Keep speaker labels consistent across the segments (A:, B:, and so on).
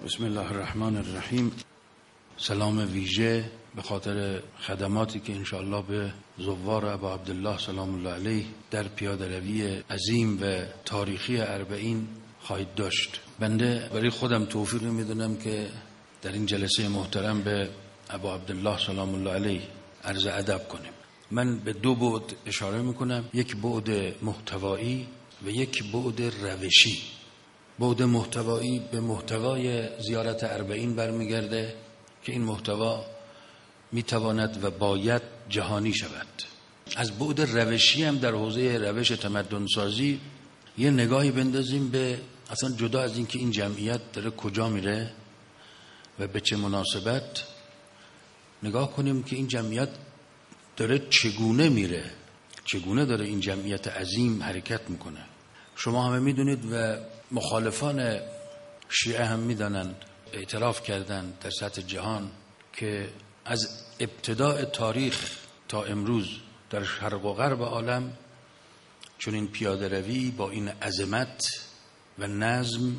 A: بسم الله الرحمن الرحیم. سلام ویژه به خاطر خدماتی که انشاءالله به زوار ابا عبدالله سلام الله علیه در پیاده روی عظیم و تاریخی اربعین خواهید داشت. بنده برای خودم توفیق میدونم که در این جلسه محترم به ابا عبدالله سلام الله علیه عرض ادب کنیم. من به دو بعد اشاره میکنم، یک بعد محتوایی و یک بعد روشی. بعد محتوایی به محتوای زیارت اربعین برمیگرده که این محتوا میتواند و باید جهانی شود. از بعد روشی هم در حوزه روش تمدن سازی یه نگاهی بندازیم به اصلا جدا از این که این جمعیت داره کجا میره و به چه مناسبت، نگاه کنیم که این جمعیت داره چگونه میره، چگونه داره این جمعیت عظیم حرکت میکنه. شما همه میدونید و مخالفان شیعه هم میدانند، اعتراف کردند در سطح جهان که از ابتداء تاریخ تا امروز در شرق و غرب عالم چون این پیاده روی با این عظمت و نظم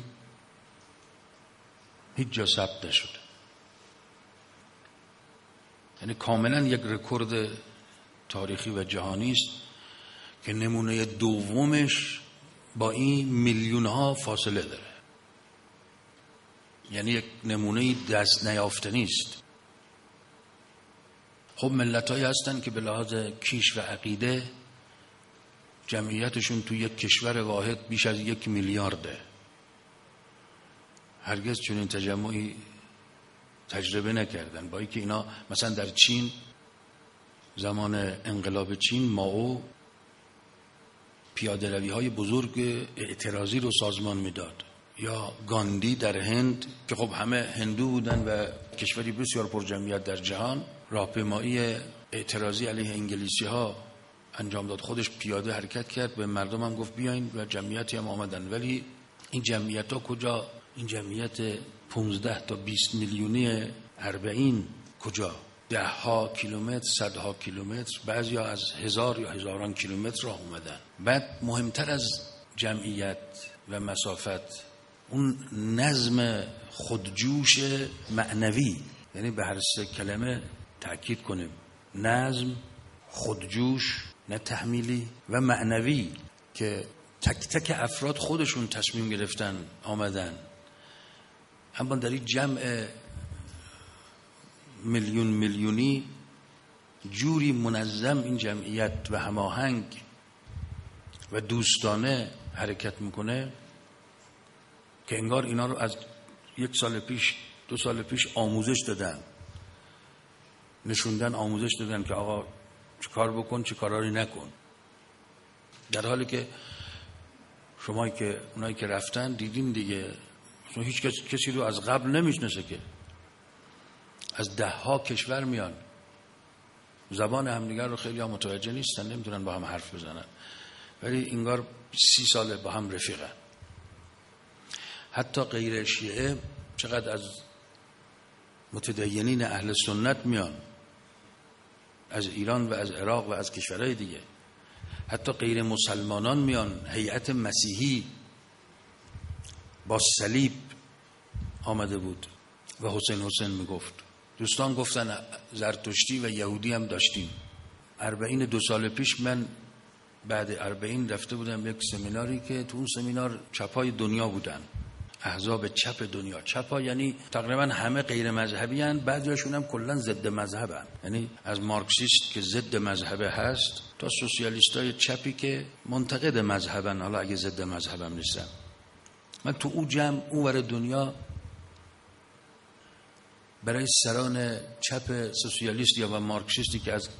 A: هیچ جا ثبت نشده. یعنی کاملا یک رکورد تاریخی و جهانی است که نمونه دومش با این میلیون ها فاصله داره. یعنی یک نمونه دست نیافتنی است. خب ملت‌هایی هستن که به لحاظ کیش و عقیده جمعیتشون تو یک کشور واحد بیش از 1 میلیارده. هرگز چنین تجمعی تجربه نکردن، با اینکه اینا مثلا در چین زمان انقلاب چین مائو پیاده روی های بزرگ اعتراضی رو سازمان میداد، یا گاندی در هند که خب همه هندو بودن و کشوری بسیار پر جمعیت در جهان، راهپیمایی اعتراضی علیه انگلیسی ها انجام داد، خودش پیاده حرکت کرد، به مردم هم گفت بیاین و جمعیتی هم آمدن. ولی این جمعیت ها کجا؟ این جمعیت 15 تا 20 میلیونی اربعین کجا؟ 10 ها کیلومتر، 100 ها کیلومتر، بعضی ها از 1000 یا هزاران کیلومتر راه اومدن. بعد مهمتر از جمعیت و مسافت اون نظم خودجوش معنوی، یعنی به هر سه کلمه تأکید کنیم، نظم، خودجوش نه تحمیلی و معنوی، که تک تک افراد خودشون تصمیم گرفتن آمدن، اما در این جمع میلیون میلیونی جوری منظم این جمعیت و هماهنگ و دوستانه حرکت میکنه که انگار اینا رو از 1 سال پیش 2 سال پیش آموزش دادن، نشوندن، آموزش دادن که آقا چه کار بکن چه کارایی نکن. در حالی که شما که اونایی که رفتن دیدین دیگه، هیچ کسی رو از قبل نمیشناسه، که از 10 ها کشور میان، زبان همدیگر رو خیلی ها متوجه نیستن، نمیتونن با هم حرف بزنن، ولی انگار 30 ساله با هم رفیقن. حتی غیر شیعه چقدر از متدینین اهل سنت میان، از ایران و از عراق و از کشورهای دیگه. حتی غیر مسلمانان میان، هیئت مسیحی با صلیب آمده بود و حسین میگفت. دوستان گفتن زرتشتی و یهودی هم داشتیم. اربعین 2 سال پیش من بعد اربعین رفته بودم یک سمیناری که تو اون سمینار چپای دنیا بودن، احزاب چپ دنیا. چپا یعنی تقریبا همه غیر مذهبی هن، بعضیاشون هم کلا ضد مذهبن، یعنی از مارکسیست که ضد مذهبه هست تا سوسیالیستای چپی که منتقد مذهبن، حالا اگه ضد مذهبم نیستن. من تو اون جمع اونور دنیا برای سران چپ سوسیالیست یا و مارکسیستی که از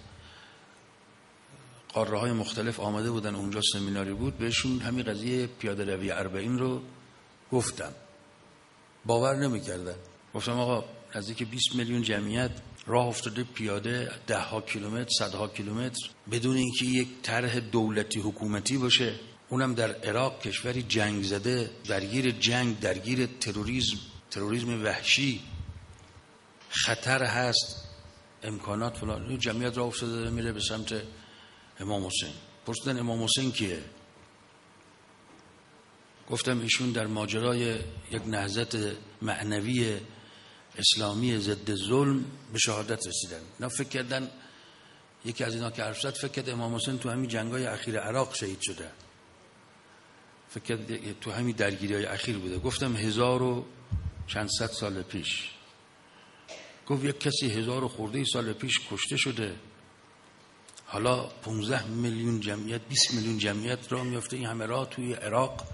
A: قاره های مختلف آمده بودن اونجا سمیناری بود، بهشون همین قضیه پیاده روی اربعین رو گفتم. باور نمی‌کردن. گفتم آقا نزدیک 20 میلیون جمعیت راه افتاده پیاده 10 ها کیلومتر، 100 ها کیلومتر، بدون اینکه یک طرح دولتی حکومتی باشه، اونم در عراق، کشوری جنگ زده، درگیر جنگ، درگیر تروریسم وحشی، خطر هست، امکانات فلان. جمعیت راه افتاده میره به سمت امام حسین. پرسیدن امام حسین کیه؟ گفتم ایشون در ماجرای یک نهضت معنوی اسلامی ضد ظلم به شهادت رسیدن. اینا فکر کردن، یکی از اینا که حرف زد فکر کرد امام حسین تو همین جنگ‌های اخیر عراق شهید شده، فکر کرد تو همین درگیری‌های اخیر بوده. گفتم 1000 و چند صد سال پیش. گفت یک کسی 1000 و خورده سال پیش کشته شده، حالا 15 میلیون جمعیت 20 میلیون جمعیت راه میفته این همه راه توی عراق.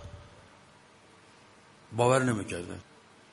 A: باور نمی‌کردن.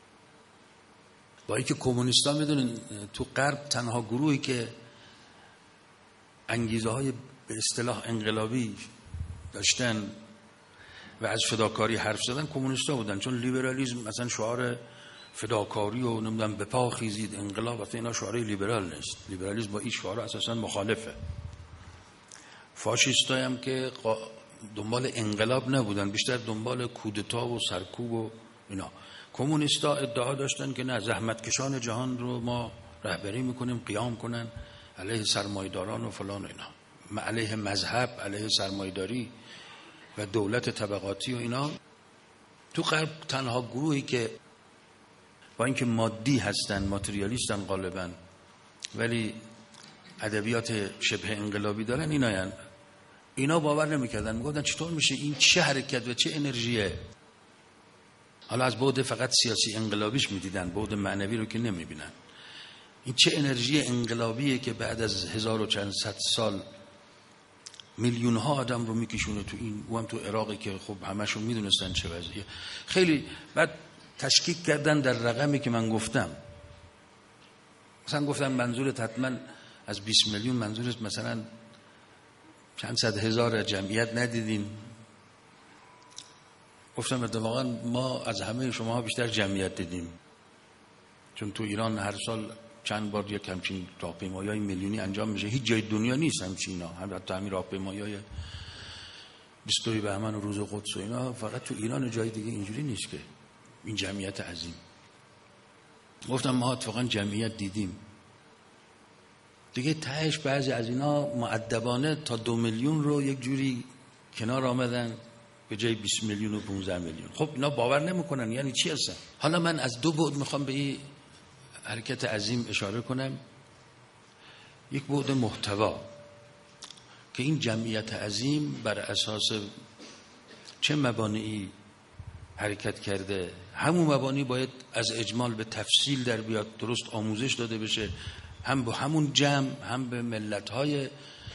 A: با اینکه کمونیست‌ها میدونن تو غرب تنها گروهی که انگیزه‌های به اصطلاح انقلابی داشتن و از فداکاری حرف زدن کمونیست‌ها بودن، چون لیبرالیسم مثلا شعار فداکاری و نمیدونم به پا خیزید انقلاب، وقتی اینا شعار لیبرال نیست. لیبرالیسم با این شعار اساسا مخالفه. فاشیست‌ها هم که دنبال انقلاب نبودن، بیشتر دنبال کودتا و سرکوب و اینا. کمونیست‌ها ادعا داشتن که نه، زحمتکشان جهان رو ما رهبری میکنیم، قیام کنن علیه سرمایه‌داران و فلان و اینا، علیه مذهب، علیه سرمایه‌داری و دولت طبقاتی و اینا. تو غرب تنها گروهی که با اینکه مادی هستن، ماتریالیستن غالبا، ولی ادبیات شبه انقلابی دارن، اینا باور نمیکردن. میگفتن چطور میشه این، چه حرکت و چه انرژیه. حالا از بعد فقط سیاسی انقلابیش میدیدن، بعد معنوی رو که نمیبینن. این چه انرژی انقلابیه که بعد از 1000 و چند صد سال میلیون ها آدم رو میکشونه تو این، و هم تو عراقی که خب همشون میدونستن چه وضعیه. خیلی بعد تشکیک کردن در رقمی که من گفتم. مثلا گفتم منظورت حتما از 20 میلیون منظورت مثلا چند صد هزار جمعیت ندیدین؟ گفتم اتفاقا ما از همه شما بیشتر جمعیت دیدیم، چون تو ایران هر سال چند بار یک همچین راهپیمایی‌های میلیونی انجام میشه. هیچ جای دنیا نیست همچینا، حتی همین راهپیمایی‌های 22 بهمن و روز قدس و اینا فقط تو ایران و جای دیگه اینجوری نیست که این جمعیت عظیم. گفتم ما اتفاقا جمعیت دیدیم دیگه. تهش بعضی از اینا مؤدبانه تا 2 میلیون رو یک جوری کنار آمدن به جای 20 میلیون و 15 میلیون. خب اینا باور نمیکنن، یعنی چی هستن؟ حالا من از دو بعد میخوام به این حرکت عظیم اشاره کنم. یک بعد محتوا که این جمعیت عظیم بر اساس چه مبانیی حرکت کرده، همون مبانی باید از اجمال به تفصیل در بیاد، درست آموزش داده بشه، هم به همون جمع، هم به ملت‌های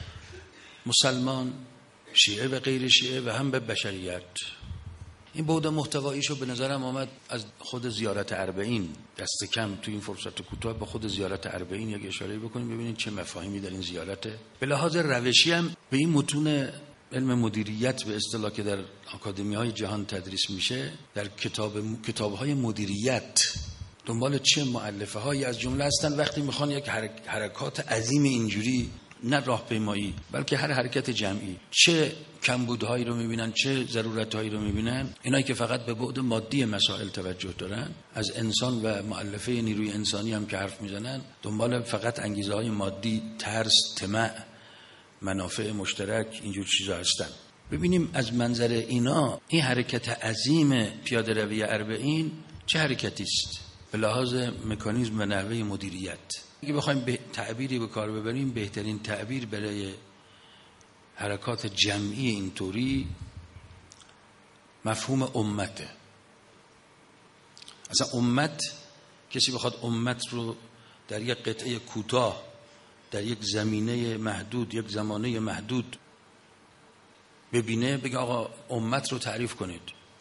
A: مسلمان، شیعه و غیر شیعه، و هم به بشریت. این بعد محتواییشو به نظرم آمد از خود زیارت اربعین. دست کم تو این فرصت کوتاه به خود زیارت اربعین یک اشاره بکنیم، ببینید چه مفاهیمی در این زیارته. به لحاظ روشی هم به این متون علم مدیریت به اصطلاح که در آکادمی‌های جهان تدریس میشه، در کتاب‌های مدیریت دنبال چه مؤلفه‌هایی از جمله هستن وقتی میخوان یک حرکات عظیم اینجوری، نه راهپیمایی بلکه هر حرکت جمعی، چه کمبودهایی رو میبینن، چه ضرورتهایی رو میبینن. اینایی که فقط به بعد مادی مسائل توجه دارن، از انسان و مؤلفه نیروی انسانی هم که حرف میزنن، دنبال فقط انگیزه‌های مادی، ترس، طمع، منافع مشترک، اینجور چیزا هستن. ببینیم از منظر اینا این حرکت عظیم پیاده روی اربعین چه حرکتی است به لحاظ مکانیزم و نحوه مدیریت. اگه بخوایم تعبیری به کار ببریم، بهترین تعبیر برای حرکات جمعی اینطوری مفهوم امته. اصلا امت، کسی بخواد امت رو در یک قطعه کوتاه، در یک زمینه محدود، یک زمانه محدود ببینه، بگه آقا امت رو تعریف کنید.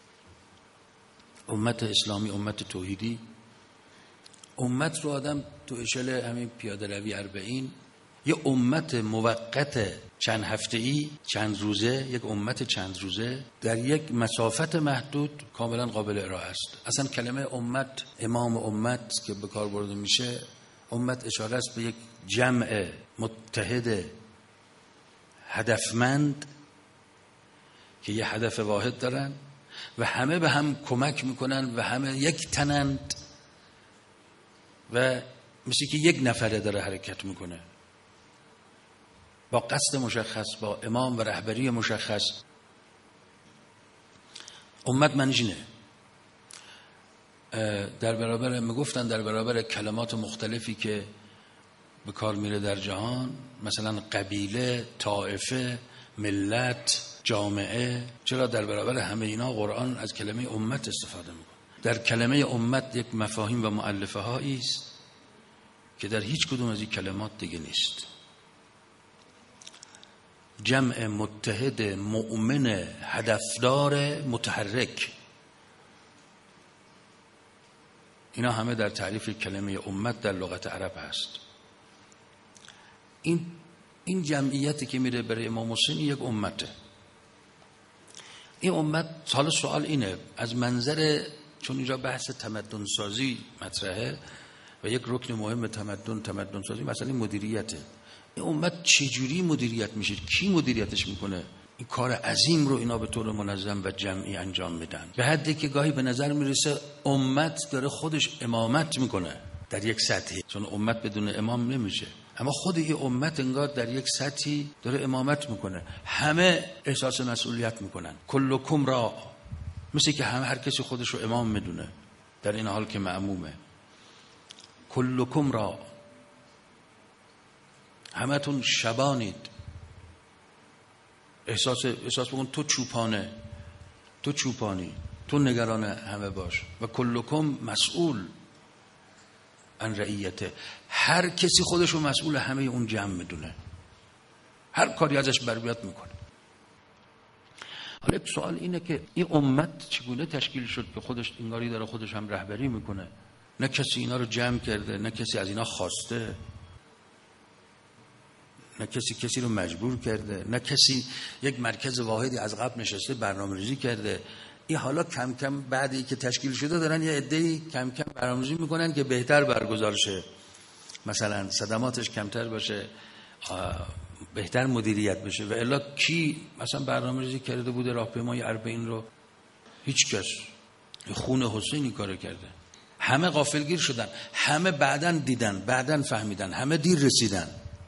A: امت اسلامی، امت توحیدی. امت رو آدم تو اشل همین پیاده روی اربعین، یه امت موقت چند هفته‌ای، چند روزه، یک امت چند روزه در یک مسافت محدود کاملا قابل ارائه است. اصلا کلمه امت، امام امت که به کار برده میشه، امت اشاره است به یک جمع متحد هدفمند که یه هدف واحد دارن و همه به هم کمک میکنن و همه یک تنند و مثل که یک نفره داره حرکت میکنه با قصد مشخص، با امام و رهبری مشخص. امت معنیش اینه. در برابر میگفتن در برابر کلمات مختلفی که به کار میره در جهان، مثلا قبیله، طائفه، ملت، جامعه، چرا در برابر همه اینا قرآن از کلمه امت استفاده میکنه؟ در کلمه امت یک مفاهیم و مؤلفه هایی است که در هیچ کدوم از این کلمات دیگه نیست. جمع متحد، مؤمن، هدفدار، متحرک، اینا همه در تعریف کلمه امت در لغت عرب هست. این جمعیتی که میره برای امام حسین یک امته. این امت، حالا سوال اینه از منظر، چون اینجا بحث تمدن سازی مطرحه و یک رکن مهم تمدن سازی مسئله مدیریته. این امت چجوری مدیریت میشه؟ کی مدیریتش میکنه؟ این کار عظیم رو اینا به طور منظم و جمعی انجام میدن، به حدی که گاهی به نظر میرسه امت داره خودش امامت میکنه در یک سطحی، چون امت بدون امام نمیشه، اما خود این امت انگار در یک سطحی داره امامت میکنه. همه احساس مسئولیت میکنن. کلکم را، مثل که هر کسی خودش رو امام میدونه در این حال که معمومه. کلکم را، همتون شبانید. احساس بکن تو چوپانه، تو چوپانی، تو نگران همه باش. و کلکم مسئول عن رعیته، هر کسی خودش رو مسئول همه اون جمع میدونه، هر کاری ازش بر بیاد میکنه. حالا یک سوال اینه که این امت چگونه تشکیل شد که خودش انگاری داره خودش هم رهبری میکنه؟ نه کسی اینا رو جمع کرده، نه کسی از اینا خواسته، نه کسی رو مجبور کرده، نه کسی یک مرکز واحدی از قبل نشسته برنامه‌ریزی کرده. این حالا کم کم بعدی که تشکیل شده دارن یه عده‌ای کم کم برنامه‌ریزی میکنن که بهتر برگزار شه، مثلا صدماتش کمتر باشه، بهتر مدیریت بشه. و الا کی مثلا برنامه‌ریزی کرده بوده راهپیمای اربعین رو؟ هیچ کس. خون حسینی کارو کرده. همه غافلگیر شدن، همه بعدن دیدن، بعدن فهمیدن، همه دیر رسیدن،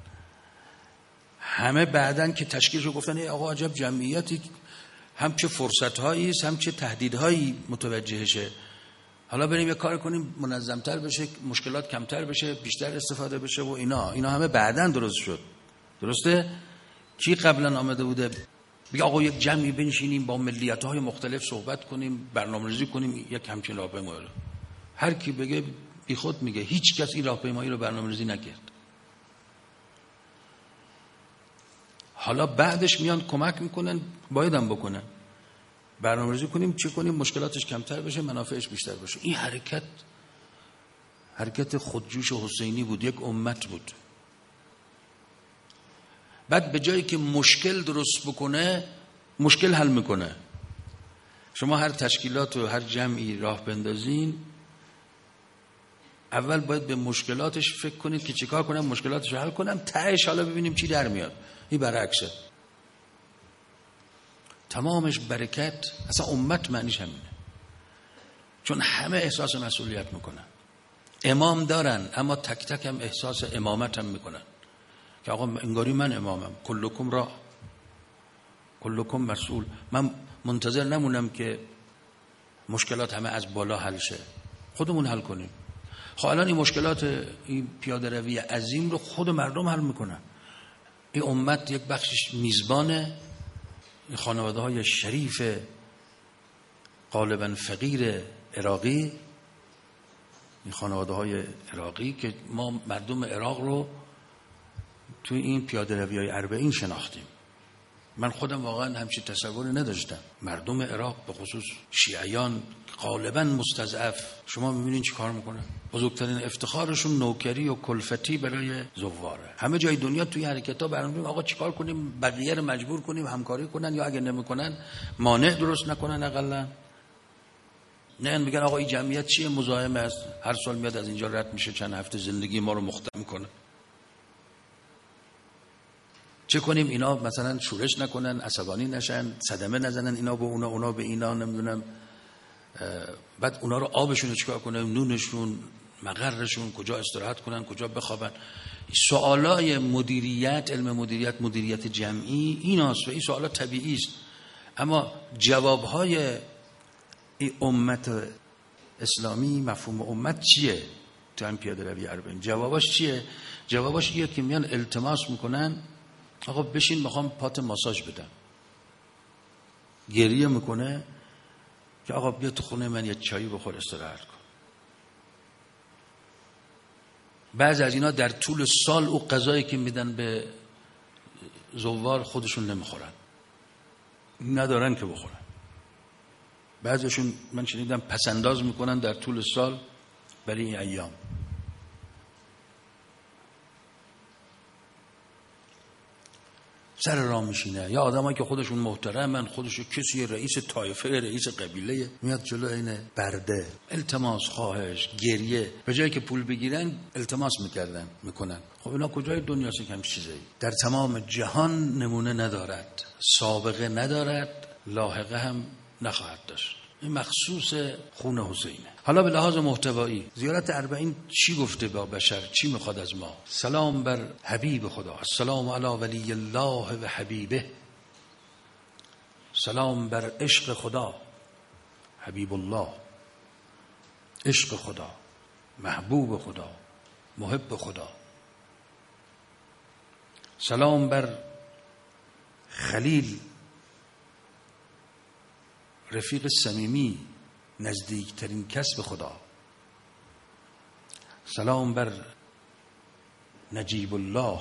A: همه بعدن که تشکیل شد گفتن ای آقا عجب جمعیتی، هم چه فرصت‌هایی است هم چه تهدیدهایی متوجهشه، حالا بریم یه کار کنیم منظم‌تر بشه، مشکلات کمتر بشه، بیشتر استفاده بشه و اینا همه بعدن درست شد. درسته؟ کی قبلا آمده بوده بگه آقا یک جمعی بنشینیم با ملیت‌های مختلف صحبت کنیم، برنامه‌ریزی کنیم یک همچین راهپیمایی رو؟ هر کی بگه بی خود میگه. هیچ کس این راهپیمایی رو برنامه‌ریزی نکرد. حالا بعدش میان کمک میکنن، بایدم بکنن، برنامه‌ریزی کنیم چه کنیم مشکلاتش کمتر بشه، منافعش بیشتر بشه. این حرکت خودجوش حسینی بود، یک امت بود. بعد به جایی که مشکل درست بکنه مشکل حل میکنه. شما هر تشکیلات و هر جمعی راه بندازین، اول باید به مشکلاتش فکر کنید که چیکار کنم مشکلاتش رو حل کنم، تهش حالا ببینیم چی در میاد. این برعکسه، تمامش برکت. اصلا امت معنیش همینه، چون همه احساس مسئولیت میکنن. امام دارن اما تک تک هم احساس امامت هم میکنن که آقا انگاری من امامم. کلکم را، کلکم مسئول. من منتظر نمونم که مشکلات همه از بالا حل شه، خودمون حل کنیم. خب الان این مشکلات، این پیاده روی عظیم رو خود مردم حل میکنن. این امت یک بخشش میزبانه، این خانواده های شریف غالبا فقیر عراقی، این خانواده های عراقی که ما مردم عراق رو توی این پیاده روی های اربعین شناختیم. من خودم واقعا همچین تصوری نداشتم. مردم عراق به خصوص شیعیان غالبا مستضعف، شما میبینین چی کار میکنن؟ بزرگترین افتخارشون نوکری و کلفتی برای زواره. همه جای دنیا توی حرکت‌ها برنامه آقا چیکار کنیم بقیه رو مجبور کنیم همکاری کنن، یا اگه نمیکنن مانع درست نکنن اقلا. نه میگن آقا این جمعیت چیه، مزاحم است، هر سال میاد از اینجا رد میشه، چند هفته زندگی ما رو مختل میکنه. چه کنیم اینا مثلا شورش نکنن، عصبانی نشن، صدمه نزنن اینا به اونا به اینا، نمیدونم بعد اونا رو آبشون رو چیکار کنیم، نونشون، مقرشون، کجا استراحت کنن، کجا بخوابن. سوالای مدیریت، علم مدیریت جمعی ایناست و این سوالات طبیعی است. اما جوابهای این امت اسلامی، مفهوم امت چیه تو هم پیاده روی اربعین؟ جوابش چیه؟ جوابش اینه که میان التماس میکنن آقا بشین میخوام پات ماساژ بدم. گریه میکنه که آقا بیا تو خونه من یه چایی بخور استراحت کن. بعضی از اینا در طول سال او غذایی که میدن به زوار خودشون نمیخورن، ندارن که بخورن. بعضیشون من شنیدم پسنداز میکنن در طول سال برای این ایام. سر راه میشینه یا آدمایی که خودشون محترمن، خودشو کسی رئیس طایفه، رئیس قبیله، میاد جلو این برده التماس، خواهش، گریه، به جایی که پول بگیرن التماس میکنن. خب اینا کجای دنیاست که همچین چیزایی در تمام جهان نمونه ندارد، سابقه ندارد، لاحقه هم نخواهد داشت. این مخصوص خون حسینه. حالا به لحاظ محتوایی زیارت اربعین چی گفته با بشر؟ چی میخواد از ما؟ سلام بر حبیب خدا، السلام علی ولی الله و حبیبه. سلام بر عشق خدا، حبیب الله، عشق خدا، محبوب خدا، محب خدا. سلام بر خلیل، رفیق صمیمی، نزدیکترین کس به خدا. سلام بر نجیب الله،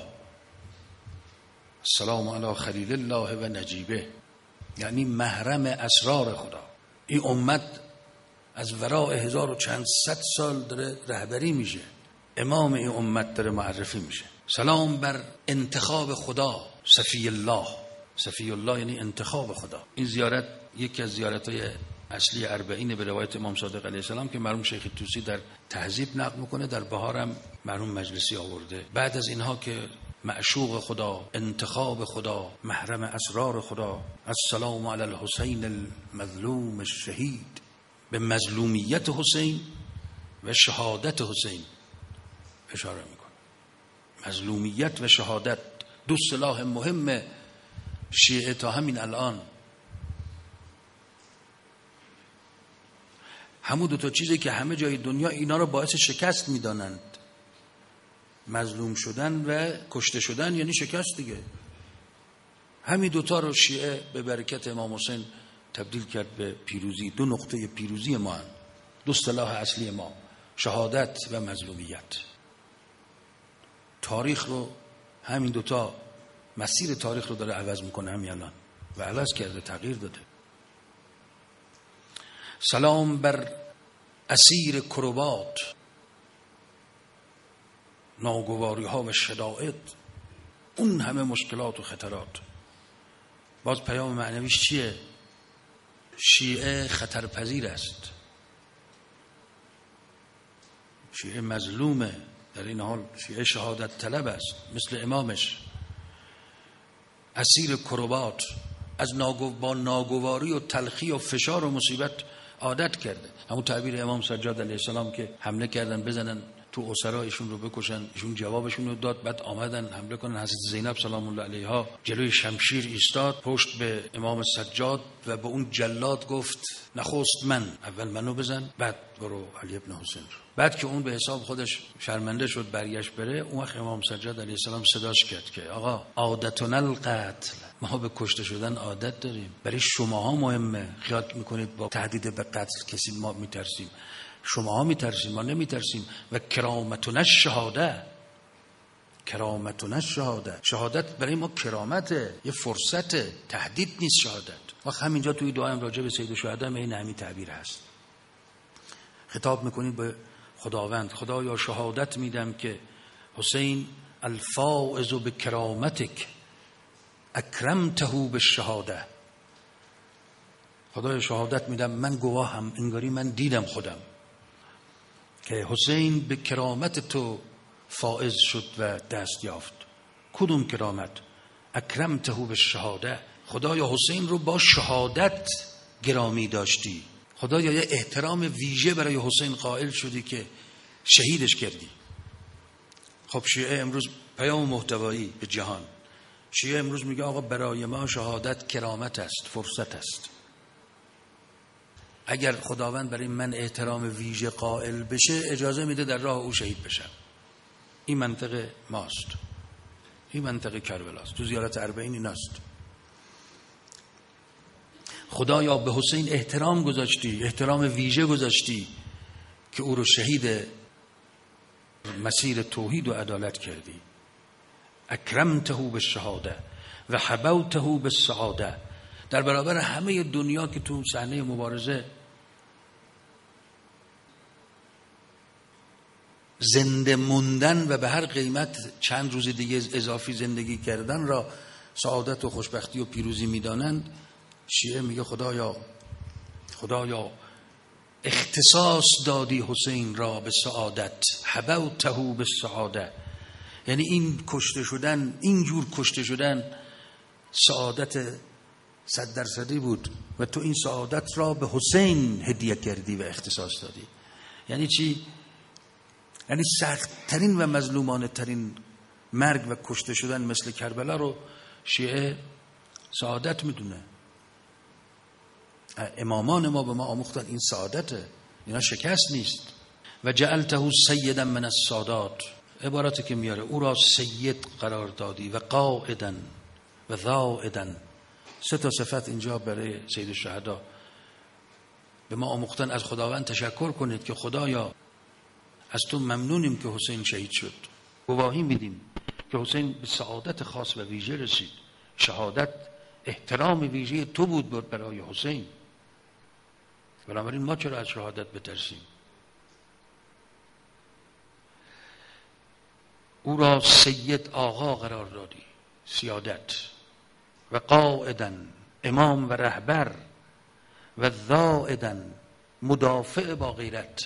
A: سلام علی خلیل الله و نجیبه، یعنی محرم اسرار خدا. این امت از وراء 1000 و چند صد سال داره رهبری میشه، امام این امت داره معرفی میشه. سلام بر انتخاب خدا، صفی الله. صفی الله یعنی انتخاب خدا. این زیارت یکی از زیارت‌های اصلی اربعین به روایت امام صادق علیه السلام که مرحوم شیخ طوسی در تهذیب نقل میکنه، در بهارم مرحوم مجلسی آورده. بعد از اینها که معشوق خدا، انتخاب خدا، محرم اسرار خدا، السلام علی الحسین المظلوم الشهید، به مظلومیت حسین و شهادت حسین اشاره میکنه. مظلومیت و شهادت دو سلاح مهم شیعه تا همین الان. همون دو تا چیزی که همه جای دنیا اینا رو باعث شکست میدانند، مظلوم شدن و کشته شدن یعنی شکست دیگه. همین دوتا رو شیعه به برکت امام حسین تبدیل کرد به پیروزی. دو نقطه پیروزی ما هم. دو سلاح اصلی ما، شهادت و مظلومیت. تاریخ رو همین دوتا، مسیر تاریخ رو داره عوض میکنه همین الان و عوض کرده، تغییر داده. سلام بر اسیر کربات، ناگواری ها و شدائد، اون همه مشکلات و خطرات. باز پیام معنویش چیه؟ شیعه خطرپذیر است، شیعه مظلومه، در این حال شیعه شهادت طلب است مثل امامش. اسیر کربات، از با ناگواری و تلخی و فشار و مصیبت عادت کرده. همون تعبیر امام سجاد علیه السلام که حمله کردن بزنن تو اسرا ایشون رو بکشن، ایشون جوابشون رو داد، بعد آمدن حمله کنن. حضرت زینب سلام الله علیها جلوی شمشیر ایستاد پشت به امام سجاد و به اون جلاد گفت نخست من، اول منو بزن بعد برو علی ابن حسین رو. بعد که اون به حساب خودش شرمنده شد برگشت بره، اون وقت امام سجاد علیه السلام صداش کرد که آقا عادتنا القتل، ما به کشته شدن عادت داریم، برای شماها مهمه. خیال میکنید با تهدید به قتل کسی ما میترسیم؟ شماها میترسیم، ما نمیترسیم. و کرامتنا الشهاده، کرامتنا الشهاده، شهادت برای ما کرامته، یه فرصته، تهدید نیست شهادت. وقت همینجا توی دعایم راجع به سید الشهدا این همین تعبیر هست. خطاب میکنید به خداوند، خدایا شهادت میدم که حسین الفائز بکرامتک اکرمته بالشهاده. خدایا شهادت میدم، من گواهم، انگاری من دیدم خودم که حسین به کرامت تو فائز شد و دست یافت. کدوم کرامت؟ اکرمته بالشهاده. خدایا حسین رو با شهادت گرامی داشتی، خدایا یه احترام ویژه برای حسین قائل شدی که شهیدش کردی. خب شیعه امروز پیام محتوایی به جهان، شیعه امروز میگه آقا برای ما شهادت کرامت است، فرصت است. اگر خداوند برای من احترام ویژه قائل بشه اجازه میده در راه او شهید بشم. این منطق ماست، این منطق کربلاست، تو زیارت اربعین ایناست. خدایا به حسین احترام گذاشتی، احترام ویژه گذاشتی که او رو شهید مسیر توحید و عدالت کردی. اکرمته بالشهاده و حبوته بالسعاده. در برابر همه دنیا که تو صحنه مبارزه زنده موندن و به هر قیمت چند روز دیگه اضافی زندگی کردن را سعادت و خوشبختی و پیروزی میدانند، شیعه میگه خدایا اختصاص دادی حسین را به سعادت، حبوته بالسعاده. یعنی این کشته شدن، اینجور کشته شدن سعادت 100% بود و تو این سعادت را به حسین هدیه کردی و اختصاص دادی. یعنی چی؟ یعنی سخت‌ترین و مظلومانه ترین مرگ و کشته شدن مثل کربلا رو شیعه سعادت میدونه. امامان ما به ما آموختن این سعادته، اینا شکست نیست. و جعلته سیدا من السادات، عبارتی که میاره او را سید قرار دادی و قائدا و ذائدا. 3 صفت اینجا برای سید الشهدا به ما آموختن. از خداوند تشکر کنید که خدایا از تو ممنونیم که حسین شهید شد. گواهی میدیم که حسین به سعادت خاص و ویژه رسید. شهادت احترام ویژه تو بود برای حسین. بنابراین ما چرا از شهادت بترسیم؟ او را سید آقا قرار دادی، سیادت، و قائدا امام و رهبر، و ذائدا مدافع با غیرت.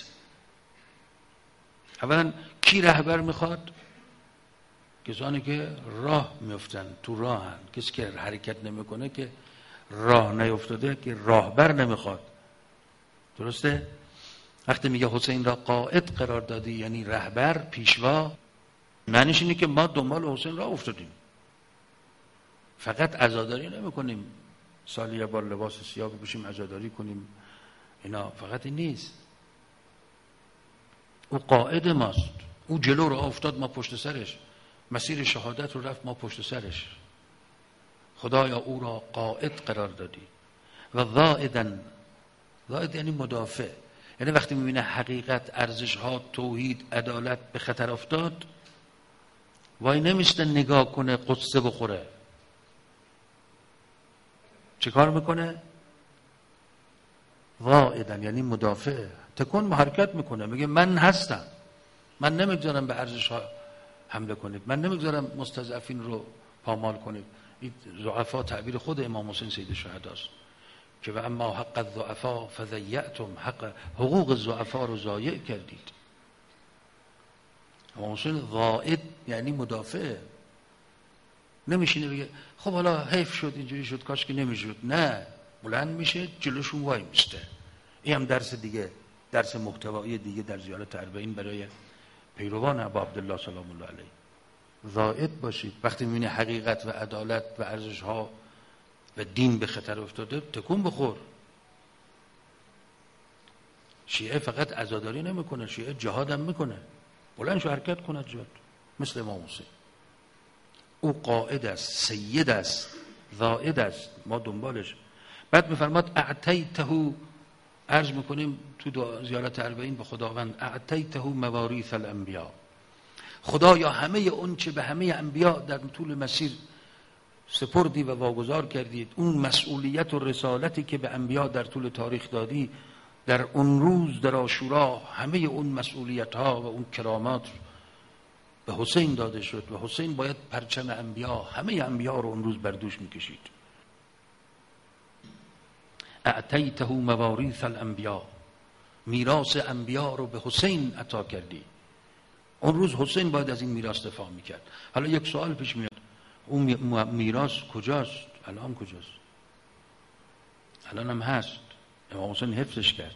A: اولا کی رهبر میخواد؟ کسانی که راه میفتن، تو راهن. کسی که حرکت نمیکنه که راه نیفتاده که راهبر نمیخواد. درسته؟ وقتی میگه حسین را قائد قرار دادی یعنی رهبر، پیشوا، معنیش اینه که ما دنبال حسین راه افتادیم. فقط عزاداری نمیکنیم، سالی یه بار لباس سیاه بپوشیم عزاداری کنیم، اینا فقط این نیست. او قائد ماست، او جلو رو افتاد ما پشت سرش، مسیر شهادت رو رفت ما پشت سرش. خدایا او را قائد قرار دادی و ذائدا. ذائد یعنی مدافع، یعنی وقتی میبینه حقیقت، ارزش ها، توحید، عدالت به خطر افتاد، وای نمیسته نگاه کنه قصه بخوره. چه کار میکنه؟ ذائدا یعنی مدافع، تکون حرکت میکنه، میگه من هستم، من نمیگذارم به ارزش ها حمله کنید، من نمیگذارم مستضعفین رو پامال کنید. این ضعفا تعبیر خود امام حسین سید الشهداست که و اما حق الضعفا فضیعتم، حقوق ضعفا رو ضایع کردید. امام حسین ذائد یعنی مدافع. نمیشینه بگه خب حالا حیف شد اینجوری شد کاش که نمیشد، نه، بلند میشه جلوشون وای میسته. این هم درس دیگه، درس محتوایی دیگه در زیارت اربعین برای پیروان ابا عبدالله سلام الله علیه. ذائد باشید. وقتی میبینی حقیقت و عدالت و ارزش ها و دین به خطر افتاده تکون بخور. شیعه فقط عزاداری نمیکنه، شیعه جهاد هم میکنه. بلند شو حرکت کنه جهاد، مثل امام حسین. او قائد است، سید است، ذائد است، ما دنبالش. بعد میفرماد اعطیته، عرض میکنیم تو زیارت اربعین به خداوند، اعطیته مواریث الانبیاء. خدایا همه اون چه به همه انبیا در طول مسیر سپردی و واگذار کردید، اون مسئولیت و رسالتی که به انبیا در طول تاریخ دادی، در اون روز در عاشورا همه اون مسئولیت ها و اون کرامات به حسین داده شد و حسین باید پرچم انبیا، همه انبیا رو اون روز بر دوش میکشید. اعطیته مواریث الانبیا، میراث انبیا رو به حسین عطا کردی. اون روز حسین باید از این میراث دفاع میکرد. حالا یک سوال پیش میاد، اون میراث کجاست؟ الان کجاست؟ الان هم هست، امام حسین حفظش کرد.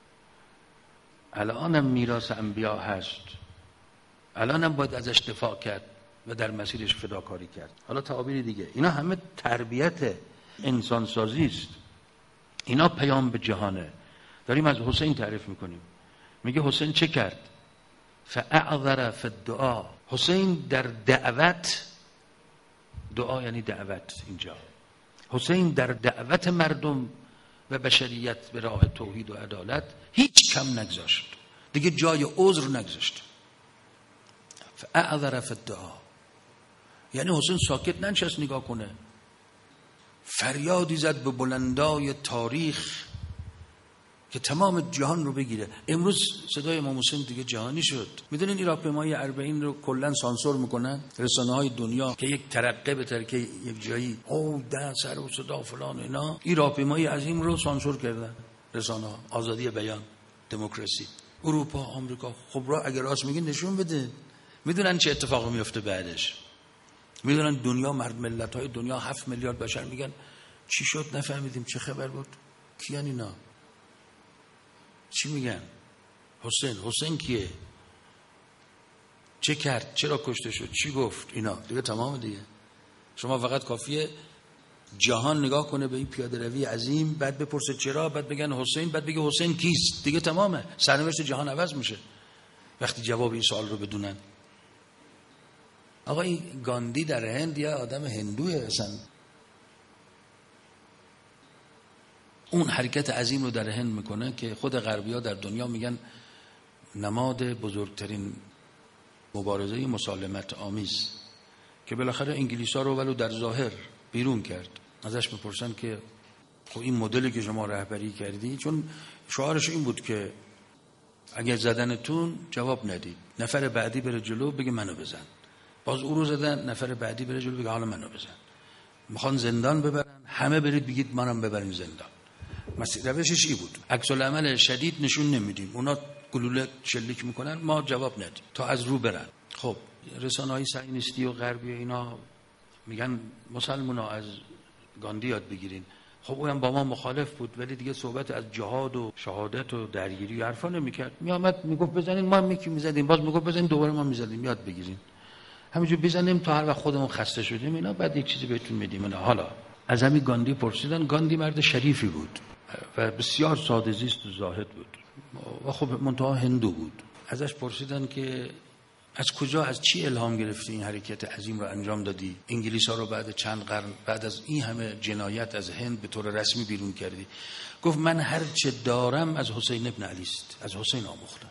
A: الان هم میراث انبیا هست، الان هم باید ازش دفاع کرد و در مسیرش فداکاری کرد. حالا تعابیر دیگه، اینا همه تربیت انسانسازی است. اینا پیام به جهانه. داریم از حسین تعریف میکنیم. میگه حسین چه کرد؟ فاعذر فی الدعاء. حسین در دعوت، دعا یعنی دعوت اینجا، حسین در دعوت مردم و بشریت به راه توحید و عدالت هیچ کم نگذاشت، دیگه جای عذر نگذاشت. فاعذر فی الدعاء یعنی حسین ساکت ننشست نگاه کنه، فریادی زد به بلندای تاریخ که تمام جهان رو بگیره. امروز صدای امام حسین دیگه جهانی شد. میدونین این راهپیمایی اربعین رو کلا سانسور میکنن رسانه‌های دنیا که یک ترقه به ترکه یک جایی او ده سر و صدا فلان اینا، این راهپیمایی عظیم رو سانسور کردن رسانه‌ها. آزادی بیان، دموکراسی. اروپا، آمریکا، خب را اگر راست میگین نشون بده. میدونن چه اتفاقی میفته بعدش. میدونن دنیا، ملت‌های دنیا 7 میلیارد بشر میگن چی شد نفهمیدیم، چه خبر بود، کیان اینا، چی میگن؟ حسین کیه؟ چه کرد؟ چرا کشته شد؟ چی گفت؟ اینا دیگه تمام دیگه. شما فقط کافیه جهان نگاه کنه به این پیاده روی عظیم، بعد بپرسه چرا، بعد بگن حسین، بعد بگه حسین کیست، دیگه تمامه. سرنوشت جهان عوض میشه وقتی جواب این سوال رو بدونن. آقا این گاندی در هند یا آدم هندوه اصلا. اون حرکت عظیم رو در هند میکنه که خود غربی‌ها در دنیا میگن نماد بزرگترین مبارزه مسالمت آمیز، که بالاخره انگلیس‌ها رو ولو در ظاهر بیرون کرد. ازش میپرسن که خب این مدلی که شما رهبری کردی، چون شعارش این بود که اگر زدنتون جواب ندید، نفر بعدی بره جلو بگه منو بزن. باز او رو زدن، نفر بعدی بره جلو بگه حالا منو بزن. میخوان زندان ببرن، همه برید بگید منم ببرین زندان. روشش ای بود. عکس العمل شدید نشون نمیدیم، اونا گلوله شلیک میکنن، ما جواب ندیم تا از رو برن. خب رسانه‌های صهیونیستی و غربی اینا میگن مسلمونا از گاندی یاد بگیرین. خب اون با ما مخالف بود، ولی دیگه صحبت از جهاد و شهادت و درگیری و حرفا نمیکرد. میامد میگفت بزنین، ما هم یکی میزدیم، باز میگفت بزنین، دوباره ما میزدیم. یاد بگیرین همینجور بزنیم تا هر وقت خودمون خسته شدیم اینا، بعد یک چیزی بهتون میدیم. اینا حالا از همین گاندی پرسیدن. گاندی مرد شریفی بود و بسیار ساده زیست و زاهد بود و خب منتها هندو بود. ازش پرسیدن که از کجا، از چی الهام گرفتی این حرکت عظیم رو انجام دادی؟ انگلیس‌ها رو بعد چند قرن، بعد از این همه جنایت از هند به طور رسمی بیرون کردی. گفت من هر چه دارم از حسین ابن علی است، از حسین آموختم.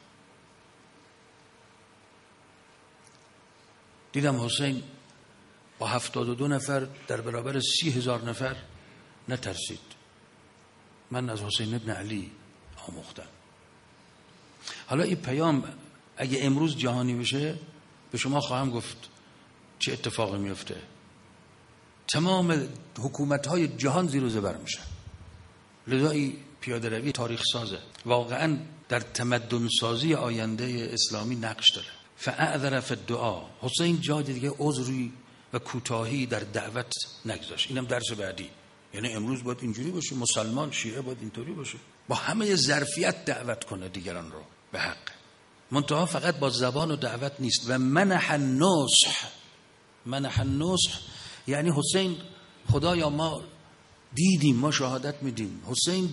A: دیدم حسین با 72 نفر در برابر 30,000 نفر نترسید. من از حسین ابن علی آموختم. حالا این پیام اگه امروز جهانی بشه به شما خواهم گفت چه اتفاقی میفته. تمام حکومت‌های جهان زیر و زبر میشن. لذا این پیاده روی تاریخ سازه، واقعا در تمدن سازی آینده اسلامی نقش داره. فاعذر فی الدعاء. حسین جای دیگه عذری و کوتاهی در دعوت نگذاشت. اینم درس بعدی. یعنی امروز باید اینجوری باشه، مسلمان شیعه باید اینطوری باشه، با همه ظرفیت دعوت کنه دیگران رو به حق. منتها فقط با زبان و دعوت نیست. و منح النصح. منح النصح یعنی حسین، خدایا ما دیدیم، ما شهادت میدیم حسین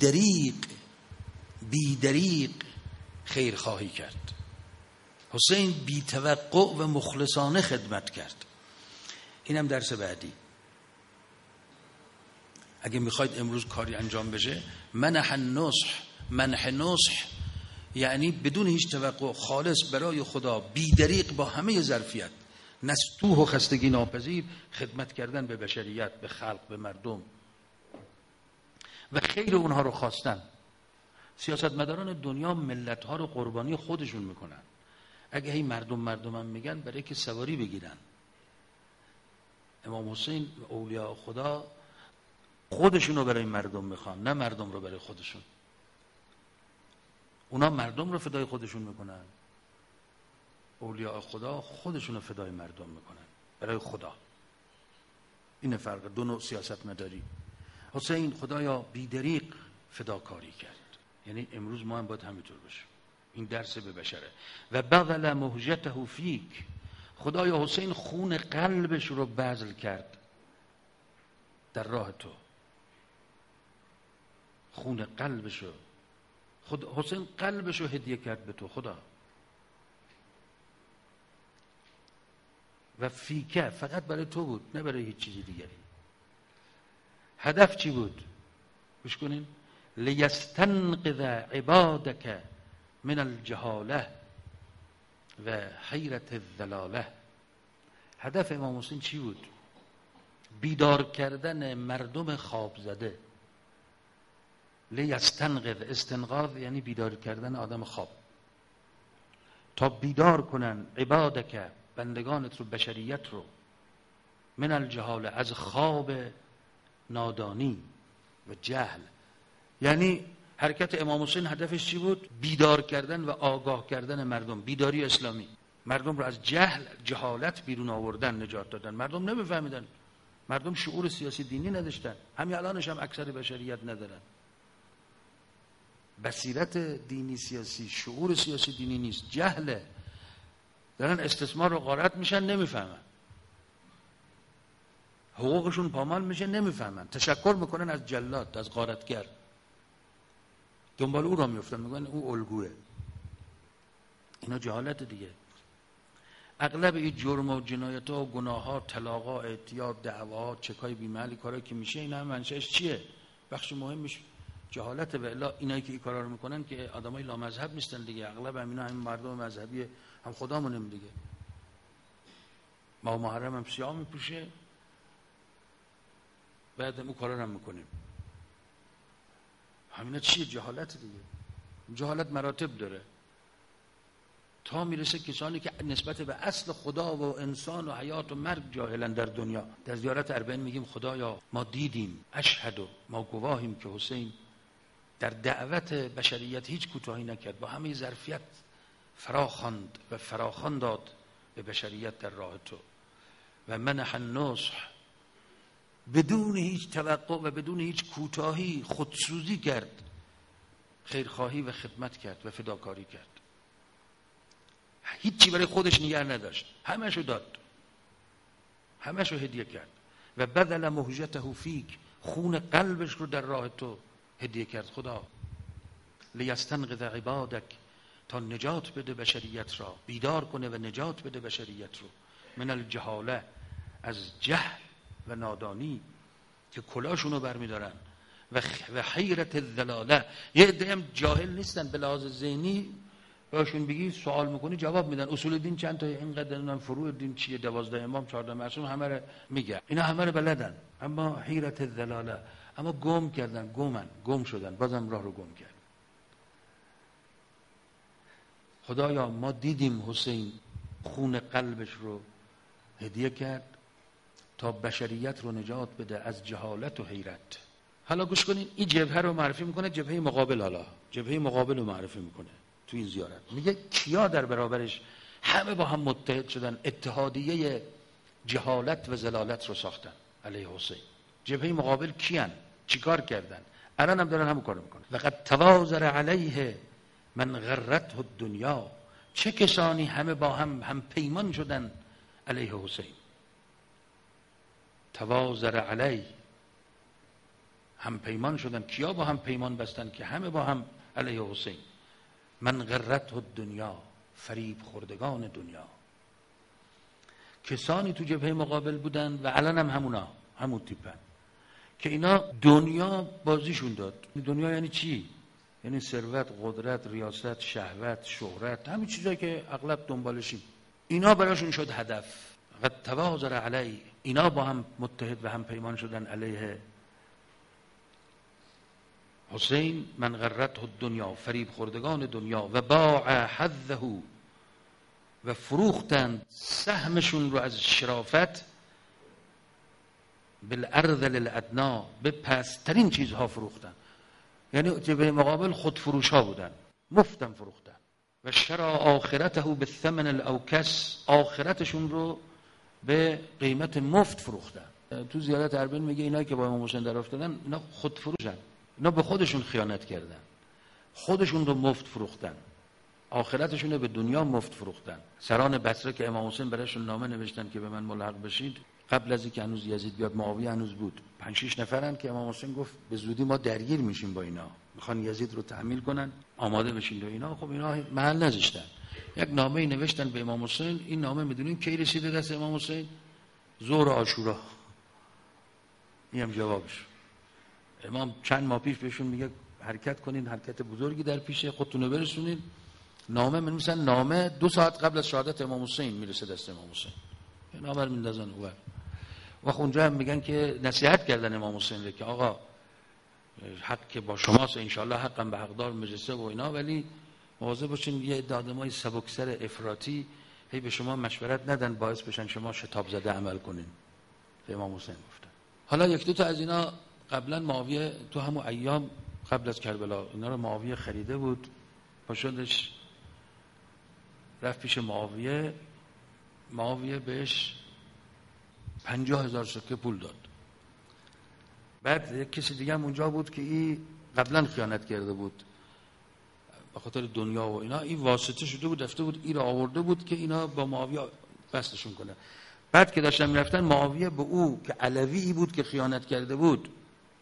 A: بیدریق خیر خواهی کرد. حسین بی توقع و مخلصانه خدمت کرد. اینم درس بعدی. اگه میخواید امروز کاری انجام بشه، منح النصح. منح نصح یعنی بدون هیچ توقع، خالص برای خدا، بیدریق، با همه ظرفیت، نستوه و خستگی ناپذیر خدمت کردن به بشریت، به خلق، به مردم و خیر اونها رو خواستن. سیاستمداران دنیا ملت‌ها رو قربانی خودشون میکنن. اگه هی مردم هم میگن برای که سواری بگیرن. امام حسین و اولیاء خدا خودشون رو برای مردم میخوان، نه مردم رو برای خودشون. اونا مردم رو فدای خودشون میکنن، اولیاء خدا خودشون رو فدای مردم میکنن، برای خدا. این فرق دو نوع سیاست مداری. حسین خدایا بیدریق فداکاری کرد. یعنی امروز ما هم باید همینطور باشیم. این درس به بشره. و بذل مهجته فیک. خدایا حسین خون قلبش رو بذل کرد در راه تو. خون قلبش رو خود حسین قلبشو هدیه کرد به تو خدا. و فیکه فقط برای تو بود، نه برای هیچ چیزی دیگری. هدف چی بود؟ گوش کنین. لیستنقذ عبادک من الجهاله و حیرت الضلاله. هدف امام حسین چی بود؟ بیدار کردن مردم خواب زده. لیستنقذ، استنقاذ یعنی بیدار کردن آدم خواب، تا بیدار کنن عبادک، بندگانت رو، بشریت رو، من الجهاله، از خواب نادانی و جهل. یعنی حرکت امام حسین هدفش چی بود؟ بیدار کردن و آگاه کردن مردم، بیداری اسلامی، مردم رو از جهل، جهالت بیرون آوردن، نجات دادن. مردم نمیفهمیدن، مردم شعور سیاسی دینی نداشتن، همین الانش هم اکثر بشریت ندارن. بصیرت دینی سیاسی، شعور سیاسی دینی نیست، جهله. دارن استثمار و غارت میشن، نمیفهمن، حقوقشون پامال میشه، نمیفهمن، تشکر میکنن از جلاد، از غارتگر، دنبال او را میفتن، میگن او الگوه. اینا جهالت دیگه. اغلب این جرم و جنایت ها و گناه ها، طلاق ها، اعتیاد، دعوا، چکای بی‌محلی، کارایی که میشه، اینا هم منشأش چیه؟ بخش مهمش جهالت. و الا اینایی که این کارا رو میکنن که آدمای لامذهب نیستن دیگه، اغلب همینا همین مردم مذهبی هم خدامونم دیگه. ما محرم هم سیاه میپوشه، بعد اون کارا رو هم میکنیم. همینا چیه؟ جهالت دیگه. جهالت مراتب داره، تا میرسه کسانی که نسبت به اصل خدا و انسان و حیات و مرگ جاهلن در دنیا. در زیارت اربعین میگیم خدایا ما دیدیم، اشهد، ما گواهیم که حسین در دعوت بشریت هیچ کوتاهی نکرد، با همه ظرفیت فراخواند و فراخوان داد به بشریت در راه تو. و منح النصح، بدون هیچ توقع و بدون هیچ کوتاهی خودسوزی کرد، خیرخواهی و خدمت کرد و فداکاری کرد. هیچی برای خودش نگه نداشت، همشو داد، همشو هدیه کرد. و بذل مهجته فیک، خون قلبش رو در راه تو هدیه کرد خدا. لیستنقذ عبادک، تا نجات بده بشریت را، بیدار کنه و نجات بده بشریت رو، من الجهاله، از جهل و نادانی که کلاشونو برمیدارن، و حیرت الضلاله. یه عده هم جاهل نیستن، به لحاظ ذهنی باشون بگی سوال میکنی جواب میدن. اصول دین چند تا، اینقدر فروع دین چیه، 12 امام، 14 معصوم، همه رو میگه، اینا همه رو بلدن. اما حیرت الضلاله، اما گم کردن، گم شدن، بازم راه رو گم کرد. خدایا ما دیدیم حسین خون قلبش رو هدیه کرد تا بشریت رو نجات بده از جهالت و حیرت. حالا گوش کنین، این جبهه رو معرفی میکنه، جبهه مقابل. حالا جبهه مقابل رو معرفی میکنه تو این زیارت. میگه کیا در برابرش همه با هم متحد شدن، اتحادیه جهالت و ضلالت رو ساختن علیه حسین. جبهه مقابل کیان؟ چیکار کردن؟ الان هم دارن همون کارو میکنن. لقد تواضر علیه من غرته الدنیا، چه کسانی همه با هم پیمان شدن علیه حسین. تواضر علیه، هم پیمان شدن. کیا با هم پیمان بستن؟ که همه با هم علیه حسین. من غرته الدنیا، فریب خوردگان دنیا. کسانی تو جبهه مقابل بودن و الان هم همون تیپن که اینا دنیا بازیشون داد. دنیا یعنی چی؟ یعنی ثروت، قدرت، ریاست، شهوت، شهرت، همین چیزایی که اغلب دنبالشیم. اینا براشون شد هدف. قد تواضر علی، اینا با هم متحد و هم پیمان شدن علیه حسین. من غرته الدنیا، فریب خوردگان دنیا. و باع حظه، و فروختند سهمشون رو از شرافت، بالارض للادنا، به پسترین چیزها فروختن. یعنی جبهه مقابل خودفروش ها بودن، مفتم فروختن. و شرا آخرته بالثمن الاوکس، آخرتشون رو به قیمت مفت فروختن. تو زیارت اربعین میگه اینا که با امام حسین در افتادن، اینا خودفروشن، اینا به خودشون خیانت کردن، خودشون رو مفت فروختن، آخرتشون رو به دنیا مفت فروختن. سران بصره که امام حسین برایشون نامه نوشتن که به من ملحق بشید، قبل از اینکه هنوز یزید بیاد معاویه هنوز بود. 5-6 نفرن که امام حسین گفت به زودی ما درگیر میشیم با اینا، میخوان یزید رو تحمیل کنن، آماده بشین. و اینا خب اینا محل نذاشتن. یک نامه نوشتن به امام حسین. این نامه میدونین کی رسیده دست امام حسین؟ ظهر عاشورا. اینم جوابش. امام چند ماه پیش بهشون میگه حرکت کنین، حرکت بزرگی در پیشه، خودتون برسونین. نامه می‌نویسن، نامه 2 ساعت قبل از شهادت امام حسین میرسه دست امام حسین. نامه رو میندازن اون. و اونجا هم میگن که نصیحت کردن امام حسین رو که آقا حق که با شماست، انشالله حقم به حقدار میرسه و اینا، ولی مواظب باشین یه عده آدمای سبکسر افراطی هی به شما مشورت ندن باعث بشن شما شتاب زده عمل کنین. به امام حسین گفتن. حالا 1-2 تا از اینا قبلا معاویه تو همون ایام قبل از کربلا اینا رو معاویه خریده بود، پاشدش رفت پیش معاویه. معاویه بهش 50,000 سکه پول داد. بعد یک کسی دیگه هم اونجا بود که این قبلا خیانت کرده بود به خاطر دنیا و اینا، این واسطه شده بود، رفته بود این را آورده بود که اینا با معاویه بستشون کنه. بعد که داشتن میرفتن معاویه به او که علوی بود که خیانت کرده بود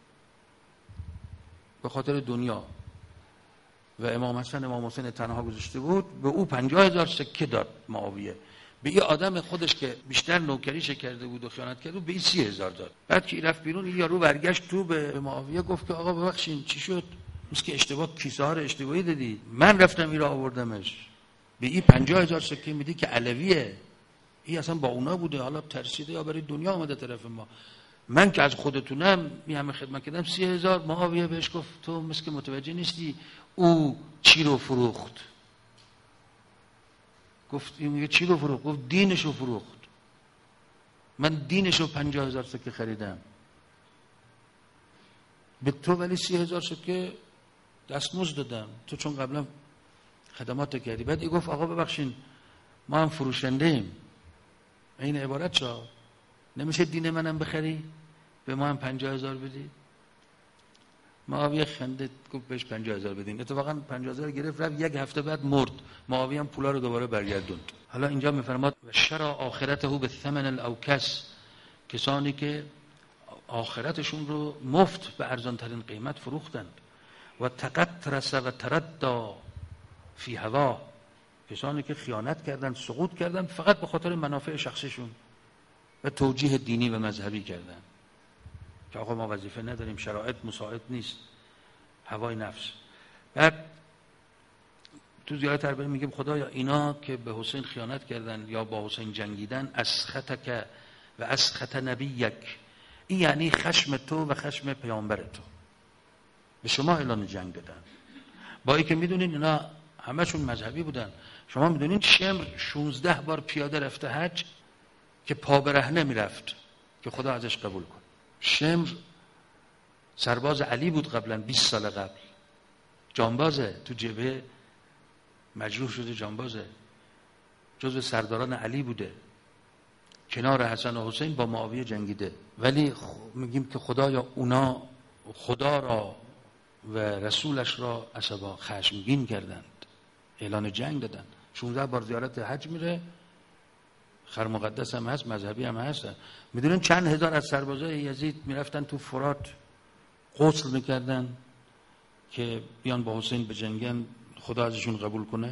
A: به خاطر دنیا و امام حسن امام حسین تنها گذاشته بود، به او 50,000 سکه داد معاویه. به این آدم خودش که بیشتر نوکریش کرده بود و خیانت کرده بود به این 30,000 داد. بعد که رفت بیرون این یارو برگشت تو به معاویه گفت که آقا ببخشید چی شد؟ مثل که اشتباه کیسه ها رو اشتباهی دادی، من رفتم این را آوردمش، به این 50,000 سکه میدی که علویه، این اصلا با اونا بوده، حالا ترسیده یا برای دنیا آمده طرف ما، من که از خودتونم می همه خدمت کردم 30,000. معاویه بهش گفت تو مثل که متوجه نیستی او چی رو فروخت. گفت این میگه چی رو فروخت؟ گفت دینش رو فروخت. من دینش رو 50,000 سکه خریدم به تو، ولی 30,000 سکه دستمزد دادم، تو چون قبلا خدمات کردی. بعد ای گفت آقا ببخشین ما هم فروشنده ایم، این عبارت چا نمیشه دین منم بخری به ما هم 50,000 بدی؟ معاویه خندید گفت بهش 50,000 بدین. اتفاقا 50,000 گرفت رفت، 1 هفته بعد مرد. معاویه هم پولا رو دوباره برگردوند. حالا اینجا میفرماد شرا آخرته به ثمن الاوکس، کسانی که آخرتشون رو مفت به ارزان ترین قیمت فروختند. و تقطرس و ترددا فی هوا، کسانی که خیانت کردن، سقوط کردن فقط به خاطر منافع شخصیشون و توجیه دینی و مذهبی کردن که آقا ما وظیفه نداریم، شرایط مساعد نیست، هوای نفس. بعد تو زیارت اربعین میگه خدایا اینا که به حسین خیانت کردن یا با حسین جنگیدن، اسخطک و اسخط نبیک، این یعنی خشم تو و خشم پیامبر تو، به شما اعلان جنگ دادن. با اینکه میدونین اینا همشون مذهبی بودن. شما میدونین شمر 16 بار پیاده رفته حج که پا برهنه میرفت که خدا ازش قبول کن. شمر سرباز علی بود قبلا، 20 سال قبل، جانبازه، تو جبهه مجروح شده، جانبازه، جزو سرداران علی بوده، کنار حسن و حسین با معاویه جنگیده. ولی میگیم که خدایا اونا خدا را و رسولش را عصبا خشمگین کردند، اعلان جنگ دادن. 16 بار زیارت حج میره، خر مقدس هم هست، مذهبی هم هست. میدونین چند هزار از سربازای یزید میرفتن تو فرات غسل میکردن که بیان با حسین بجنگن، خدا ازشون قبول کنه.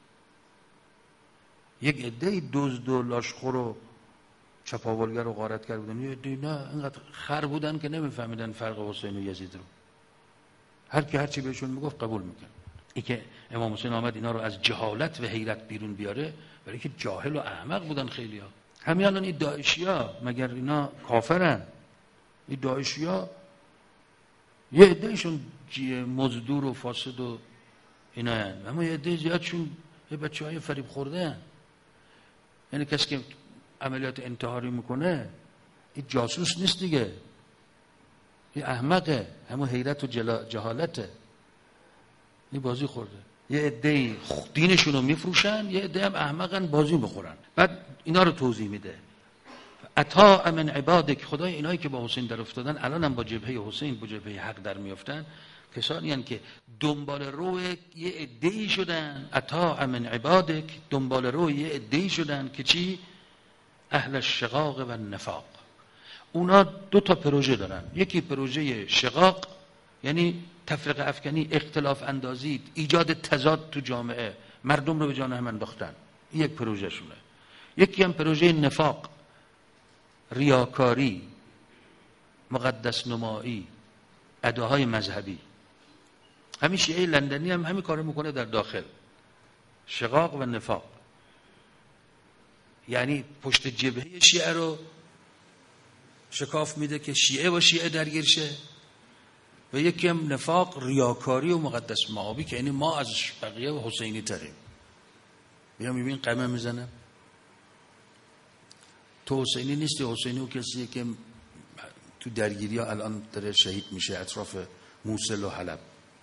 A: یک عده دزد و لاشخور و چپاولگر و غارت کرده بودن، یه عده نه اینقدر خر بودن که نمیفهمیدن فرق حسین و یزید رو. هر کی هر چی بهشون میگفت قبول میکرد. این که امام حسین آمد اینا رو از جهالت و حیرت بیرون بیاره، برای که جاهل و احمق بودن خیلیا. همین الان این داعشیا مگر اینا کافرن؟ این داعشیا یه عدهشون مزدور و فاسد و اینا هن، اما یه عده زیادشون یه بچه‌های فریب خورده هن. یعنی کسی که عملیات انتحاری میکنه این جاسوس نیست دیگه، این احمقه، همون حیرت و جهالته. این بازی خورده. یه عده دینشون رو میفروشن، یه عده هم احمقن بازی میخورن. بعد اینا رو توضیح میده. عطا من عبادک، خدای اینایی که با حسین در افتادن الان هم با جبهه حسین، با جبهه حق در میافتن، کسانی هستند که دنبال رو یه عده‌ای شدن. عطا من عبادک، دنبال رو یه عده‌ای شدن که چی؟ اهل الشقاق و النفاق، اونا 2 تا پروژه دارن. یکی پروژه شقاق، یعنی تفرقه افکنی، اختلاف اندازی، ایجاد تضاد تو جامعه، مردم رو به جان هم انداختن. یک پروژه شونه. یکی هم پروژه نفاق، ریاکاری، مقدس نمایی، اداهای مذهبی. همین شیعه لندنی هم همین کارو میکنه در داخل، شقاق و نفاق، یعنی پشت جبهه شیعه رو شکاف میده که شیعه با شیعه درگیر شه، و یکی هم نفاق، ریاکاری و مقدس نمایی که یعنی ما از بقیه و حسینی تریم. میام میبین قمه میزنم، تو حسینی نیستی. حسینی و کسیه که تو درگیری ها الان داره شهید میشه اطراف موصل و حلب.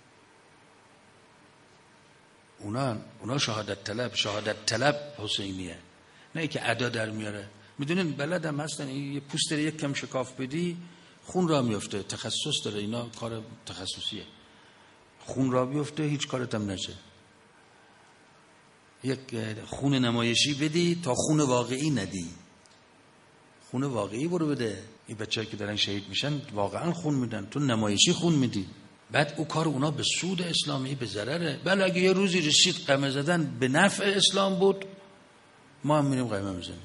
A: اونا شهادت طلب حسینیه، نه ای که ادا در میاره. میدونین بلدم هستن یه پوست یک کم شکاف بدی خون را میفته، تخصص داره، اینا کار تخصصیه. خون را بیفته هیچ کارت هم نشه. یک خون نمایشی بدی تا خون واقعی ندی. خون واقعی برو بده. این بچه‌ای که دارن شهید میشن واقعا خون میدن، تو نمایشی خون میدی. بعد او کار اونا به سود اسلامی، به ضرره. بله اگه یه روزی رسید قمه زدن به نفع اسلام بود، ما هم میریم قمه میزنیم.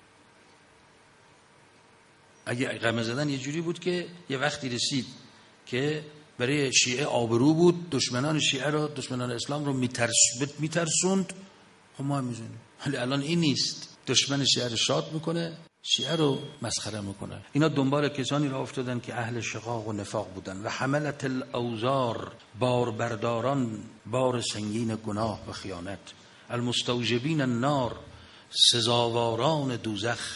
A: اگه قمه زدن یه جوری بود که یه وقتی رسید که برای شیعه آبرو بود، دشمنان شیعه رو، دشمنان اسلام رو میترسوند، خب ما هم میزنیم. ولی الان این نیست. دشمن شیعه رو شاد میکنه، شیعه رو مسخره میکنه. اینا دنبال کسانی را افتادن که اهل شقاق و نفاق بودن. و حملت الاوزار، بار برداران بار سنگین گناه و خیانت، المستوجبین النار، سزاواران دوزخ.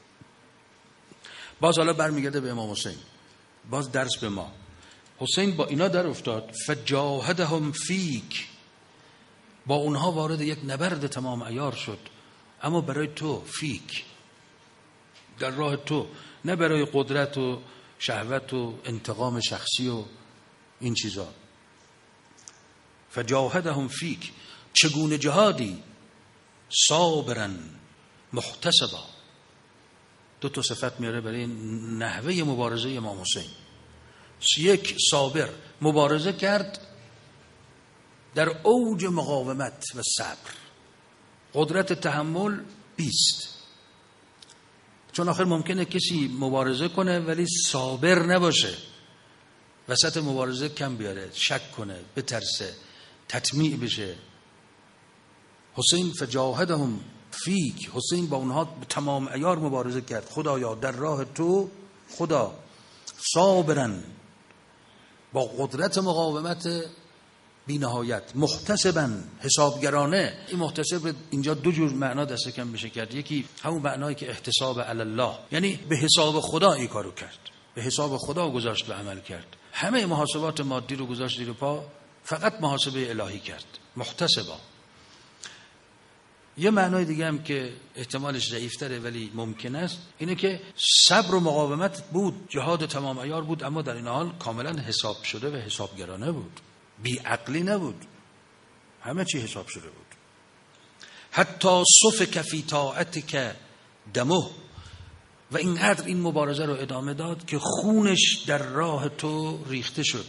A: باز حالا برمیگرده به امام حسین، باز درس به ما. حسین با اینا در افتاد، فجاهدهم فیک، با اونها وارد یک نبرد تمام عیار شد، اما برای تو، فیک، در راه تو، نه برای قدرت و شهوت و انتقام شخصی و این چیزا. فجاهدهم فیک، چگونه جهادی؟ صابرن محتسبا. 2 تا صفت میاره برای نحوه مبارزه امام حسین. یک، صابر، مبارزه کرد در اوج مقاومت و صبر، قدرت تحمل 20. چون آخر ممکنه کسی مبارزه کنه ولی صابر نباشه، وسط مبارزه کم بیاره، شک کنه، بترسه، تطمیع بشه. حسین فجاهدهم فیک، حسین با اونها تمام عیار مبارزه کرد. خدایا در راه تو، خدا، صابرن، با قدرت مقاومت بی نهایت، محتسبن، حسابگرانه. این محتسب اینجا 2 جور معنا دست کم بشه کرد. یکی همون معنایی که احتساب علی الله، یعنی به حساب خدا این کارو کرد، به حساب خدا گذاشت و عمل کرد. همه محاسبات مادی رو گذاشت زیر پا، فقط محاسبه الهی کرد. محتسبا. یه معنای دیگه هم که احتمالش ضعیف‌تره ولی ممکن است، اینه که صبر و مقاومت بود، جهاد تمام عیار بود، اما در این حال کاملا حساب شده و حسابگرانه بود، بی عقلی نبود، همه چی حساب شده بود. حتی صفک فی طاعتک دمه، و اینقدر این مبارزه رو ادامه داد که خونش در راه تو ریخته شد.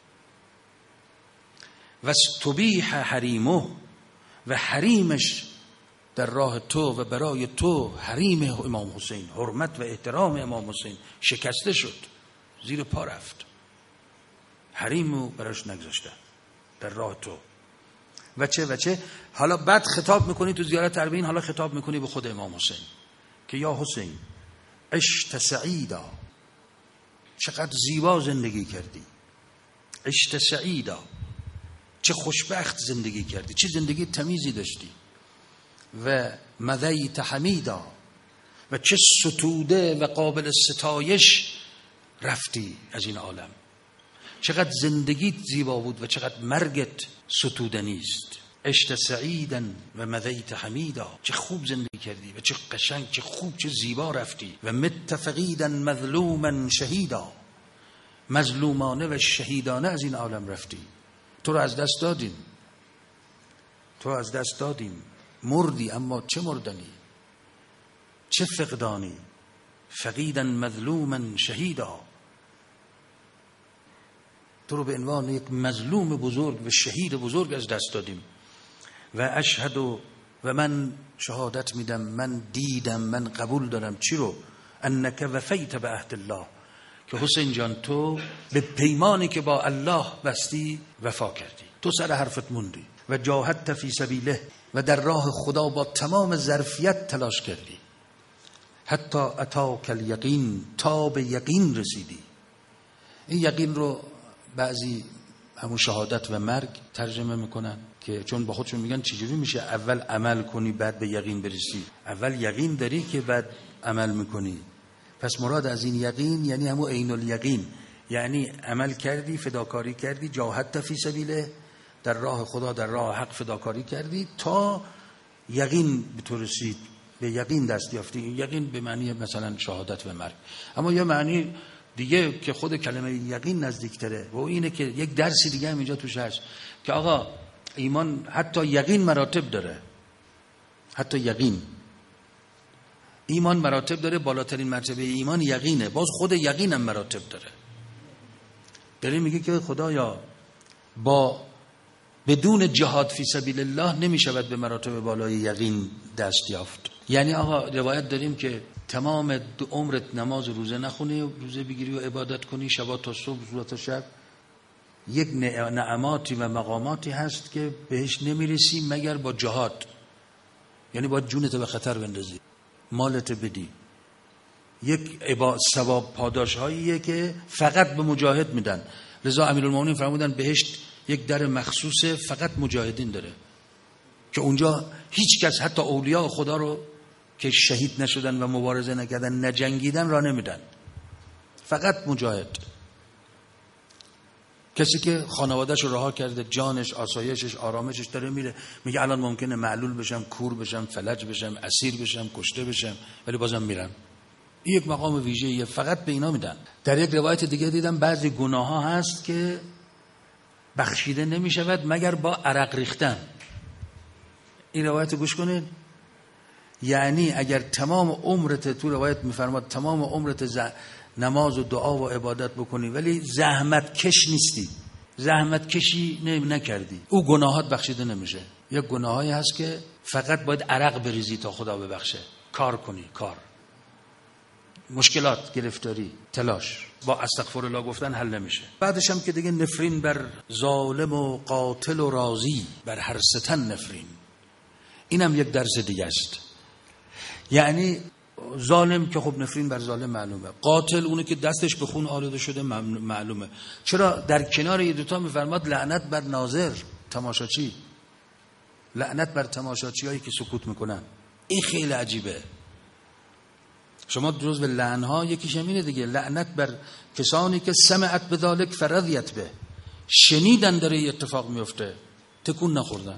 A: و استبیح حریمه، و حریمش در راه تو و برای تو، حریم امام حسین، حرمت و احترام امام حسین شکسته شد، زیر پا رفت. حریمو براش نگذاشتن در راه تو. و چه حالا بعد خطاب میکنی تو زیارت اربعین، حالا خطاب میکنی به خود امام حسین که یا حسین عشت سعیدا، چقدر زیبا زندگی کردی، عشت سعیدا، چه خوشبخت زندگی کردی، چه زندگی تمیزی داشتی. و مضیت حمیدا، و چه ستوده و قابل ستایش رفتی از این عالم. چقدر زندگیت زیبا بود و چقدر مرگت ستودنی است. عشت سعیدن و مضیت حمیدا، چه خوب زندگی کردی و چه قشنگ، چه خوب، چه زیبا رفتی. و مت فقیدن مظلوما شهیدا، مظلومانه و شهیدانه از این عالم رفتی. تو رو از دست دادیم، تو رو از دست دادیم، مردی، اما چه مردنی، چه فقدانی. فقیدا مظلوما شهیدا، تو رو به عنوان یک مظلوم بزرگ و شهید بزرگ از دست دادیم. و اشهد و من شهادت میدم، من دیدم، من قبول دارم چی رو؟ انک وفیت به عهد الله، که حسین جان تو به پیمانی که با الله بستی وفا کردی، تو سر حرفت موندی. و جاهدت فی سبیله، و در راه خدا با تمام ظرفیت تلاش کردی. حتی اتاک الیقین، تا به یقین رسیدی. این یقین رو بعضی همون شهادت و مرگ ترجمه میکنن، که چون با خودشون میگن چجوری میشه اول عمل کنی بعد به یقین برسی؟ اول یقین داری که بعد عمل میکنی. پس مراد از این یقین یعنی همون عین الیقین، یعنی عمل کردی، فداکاری کردی، جاهدت فی سبیله، در راه خدا، در راه حق فداکاری کردی تا یقین به تو رسید، به یقین دست یافتی. یقین به معنی مثلا شهادت و مرگ. اما یه معنی دیگه که خود کلمه یقین نزدیکتره و اینه که یک درسی دیگه هم اینجا توش هست که آقا ایمان حتی یقین مراتب داره. حتی یقین، ایمان مراتب داره. بالاترین مرتبه ایمان یقینه، باز خود یقین هم مراتب داره. داره میگه که خدایا بدون جهاد فی سبیل الله نمیشود به مراتب بالای یقین دست یافت. یعنی آقا روایت داریم که تمام عمرت نماز روزه نخونی، روزه بگیری و عبادت کنی، شبا تا صبح، روزا تا شب، یک نعماتی و مقاماتی هست که بهش نمیرسی مگر با جهاد. یعنی باید جونت به خطر بندازی، مالت بدی. یک ثواب پاداش هاییه که فقط به مجاهد میدن. لذا امیرالمومنین فرمودن بهشت یک در مخصوص فقط مجاهدین داره که اونجا هیچ کس، حتی اولیاء خدا رو که شهید نشدن و مبارزه نکردن، نجنگیدن، را نمیدن. فقط مجاهد، کسی که خانواده‌اش رو رها کرده، جانش، آسایشش، آرامشش داره میره، میگه الان ممکنه معلول بشم، کور بشم، فلج بشم، اسیر بشم، کشته بشم، ولی بازم میرم. این یک مقام ویژه‌ایه، فقط به اینا میدن. در یک روایت دیگه دیدم بعضی گناه ها هست که بخشیده نمیشود مگر با عرق ریختن. این روایت گوش کنید. یعنی اگر تمام عمرت، تو روایت میفرماد تمام عمرت نماز و دعا و عبادت بکنی ولی زحمت کش نیستی، زحمت کشی نکردی، او گناهات بخشیده نمیشه. یک گناهایی هست که فقط باید عرق بریزی تا خدا ببخشه، کار کنی، کار، مشکلات، گرفتاری، تلاش، با استغفرالله گفتن حل نمیشه. بعدش هم که دیگه نفرین بر ظالم و قاتل و راضی، بر هر ستن نفرین. اینم یک درس دیگه است. یعنی ظالم که خب نفرین بر ظالم معلومه، قاتل اونه که دستش به خون آلوده شده معلومه. چرا در کنار این دوتا میفرماد لعنت بر ناظر، تماشاچی، لعنت بر تماشاچی هایی که سکوت میکنن. این خیلی عجیبه. شما جزو لعنها یکیش همینه دیگه، لعنت بر کسانی که سمعت بذالک فرضیت به، شنیدن داره اتفاق میفته، تکون نخوردن،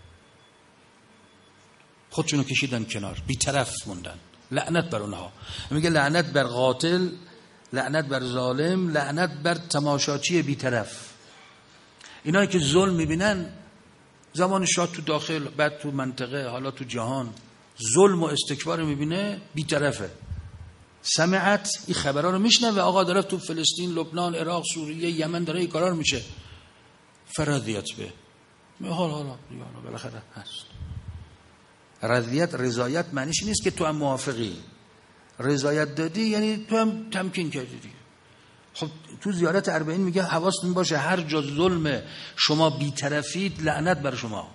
A: خودشونو کشیدن کنار، بی‌طرف موندن. لعنت بر اونها. میگه لعنت بر قاتل، لعنت بر ظالم، لعنت بر تماشاچی بی‌طرف. اینایی که ظلم میبینن زمان شاه تو داخل، بعد تو منطقه، حالا تو جهان، ظلم و استکبار میبینه، بی‌طرفه. سمعت، این خبرها رو میشنوه، آقا داره تو فلسطین، لبنان، عراق، سوریه، یمن داره این کارا رو میشه، فرضیت به حالا بالاخره هست. رضیت، رضایت معنیش نیست که تو هم موافقی، رضایت دادی یعنی تو هم تمکین کردی دیگه. خب تو زیارت 40 میگه حواستون باشه هر جا ظلم شما بی‌طرفید لعنت بر شما،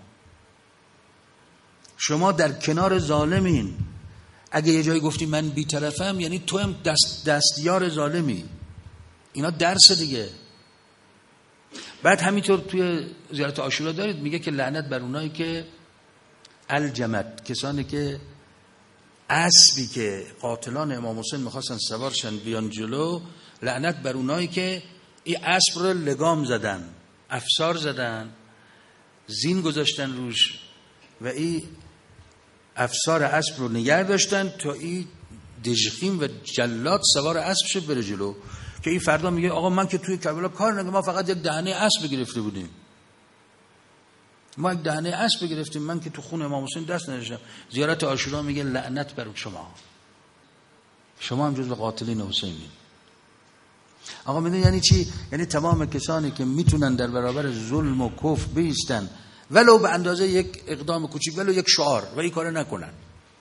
A: شما در کنار ظالمین. اگه یه جایی گفتی من بی‌طرفم یعنی تو هم دستیار ظالمی. اینا درس دیگه. بعد همینطور توی زیارت عاشورا دارید میگه که لعنت بر اونایی که الجمد، کسانی که اسبی که قاتلان امام حسین میخواستن سوارشن بیان جلو، لعنت بر اونایی که این اسب رو لگام زدن، افسار زدن، زین گذاشتن روش و این افسار اسب رو نگه داشتن تا این دژخیم و جلاد سوار اسب شه بره جلو، که این فردا میگه آقا من که توی کربلا کار نگه، ما فقط یک دهنه اسب گرفته بودیم، ما یک دهنه اسب گرفتیم، من که تو خون امام حسین دست نداشتم. زیارت عاشورا میگه لعنت بر شما. شما هم جزو قاتلین حسینی. آقا میدونی یعنی چی؟ یعنی تمام کسانی که میتونن در برابر ظلم و کفر بایستن ولو به اندازه یک اقدام کوچیک، ولو یک شعار، و این کارو نکنن.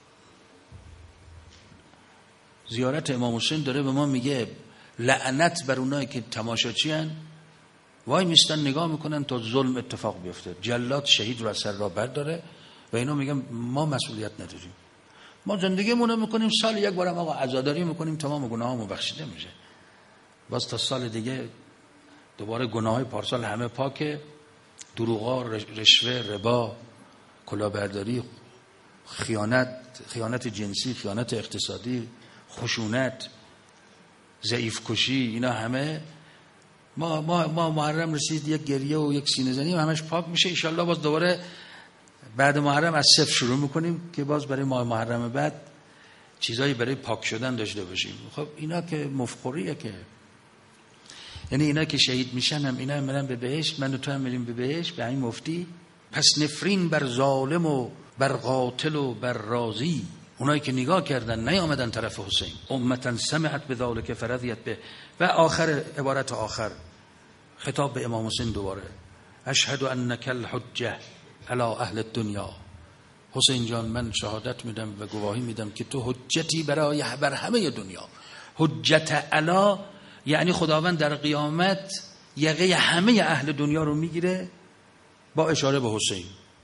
A: زیارت امام حسین داره به ما میگه لعنت بر اونایی که تماشاچی ان، وای میستن نگاه میکنن تا ظلم اتفاق بیفته، جلاد شهید رو از سر راه برداره و اینا میگن ما مسئولیت نداریم، ما زندگیمون رو میکنیم، سال یک بارم آقا عزاداری میکنیم، تمام گناهامون بخشیده میشه، باز تا سال دیگه دوباره گناههای پارسال همه پاکه، دروغا، رشوه، ربا، کلاهبرداری، خیانت جنسی، خیانت اقتصادی، خشونت، ضعیف کشی، اینا همه ما محرم رسید یک گریه و یک سینه زنی و همش پاک میشه. ان شاءالله باز دوباره بعد محرم از صفر شروع میکنیم که باز برای ماه محرم بعد چیزایی برای پاک شدن داشته باشیم. خب اینا که مفخوریه، که یعنی اینا که شهید میشن هم اینا هم برن به بهشت، من و تو هم بریم به بهشت به همین مفتی. پس نفرین بر ظالم و بر قاتل و بر رازی، اونایی که نگاه کردن نیامدن طرف حسین. امتا سمعت بذلک فرضیت به. و آخر عبارت آخر خطاب به امام حسین دوباره، اشهد انک الحجه علی اهل الدنیا. حسین جان من شهادت میدم و گواهی میدم که تو حجتی بر همه دنیا. حجت علی یعنی خداوند در قیامت یقه همه اهل دنیا رو میگیره با اشاره به حسین.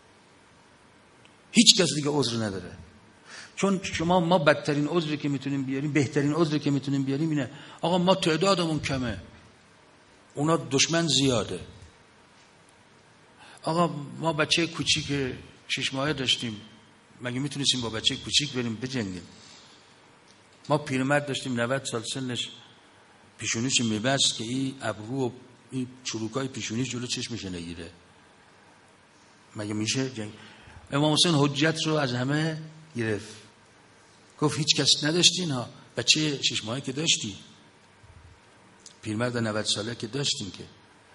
A: هیچ کس دیگه عذر نداره. چون ما بدترین عذری که میتونیم بیاریم، بهترین عذری که میتونیم بیاریم اینه آقا ما تعدادمون کمه، اونا دشمن زیاده. آقا ما بچه کوچیک 6 ماهه داشتیم، مگه میتونستیم با بچه کوچیک بریم بجنگیم؟ ما پیرمرد داشتیم 90 سال سنش، پیشونیش میبست که این ابرو و این چروکای پیشونیش جلو چشمش نگیره، مگه میشه جنگ؟ امام حسین حجت رو از همه گرفت، گفت هیچ کس نداشتین ها، بچه 6 ماهه که داشتی، پیرمرد 90 ساله که داشتین، که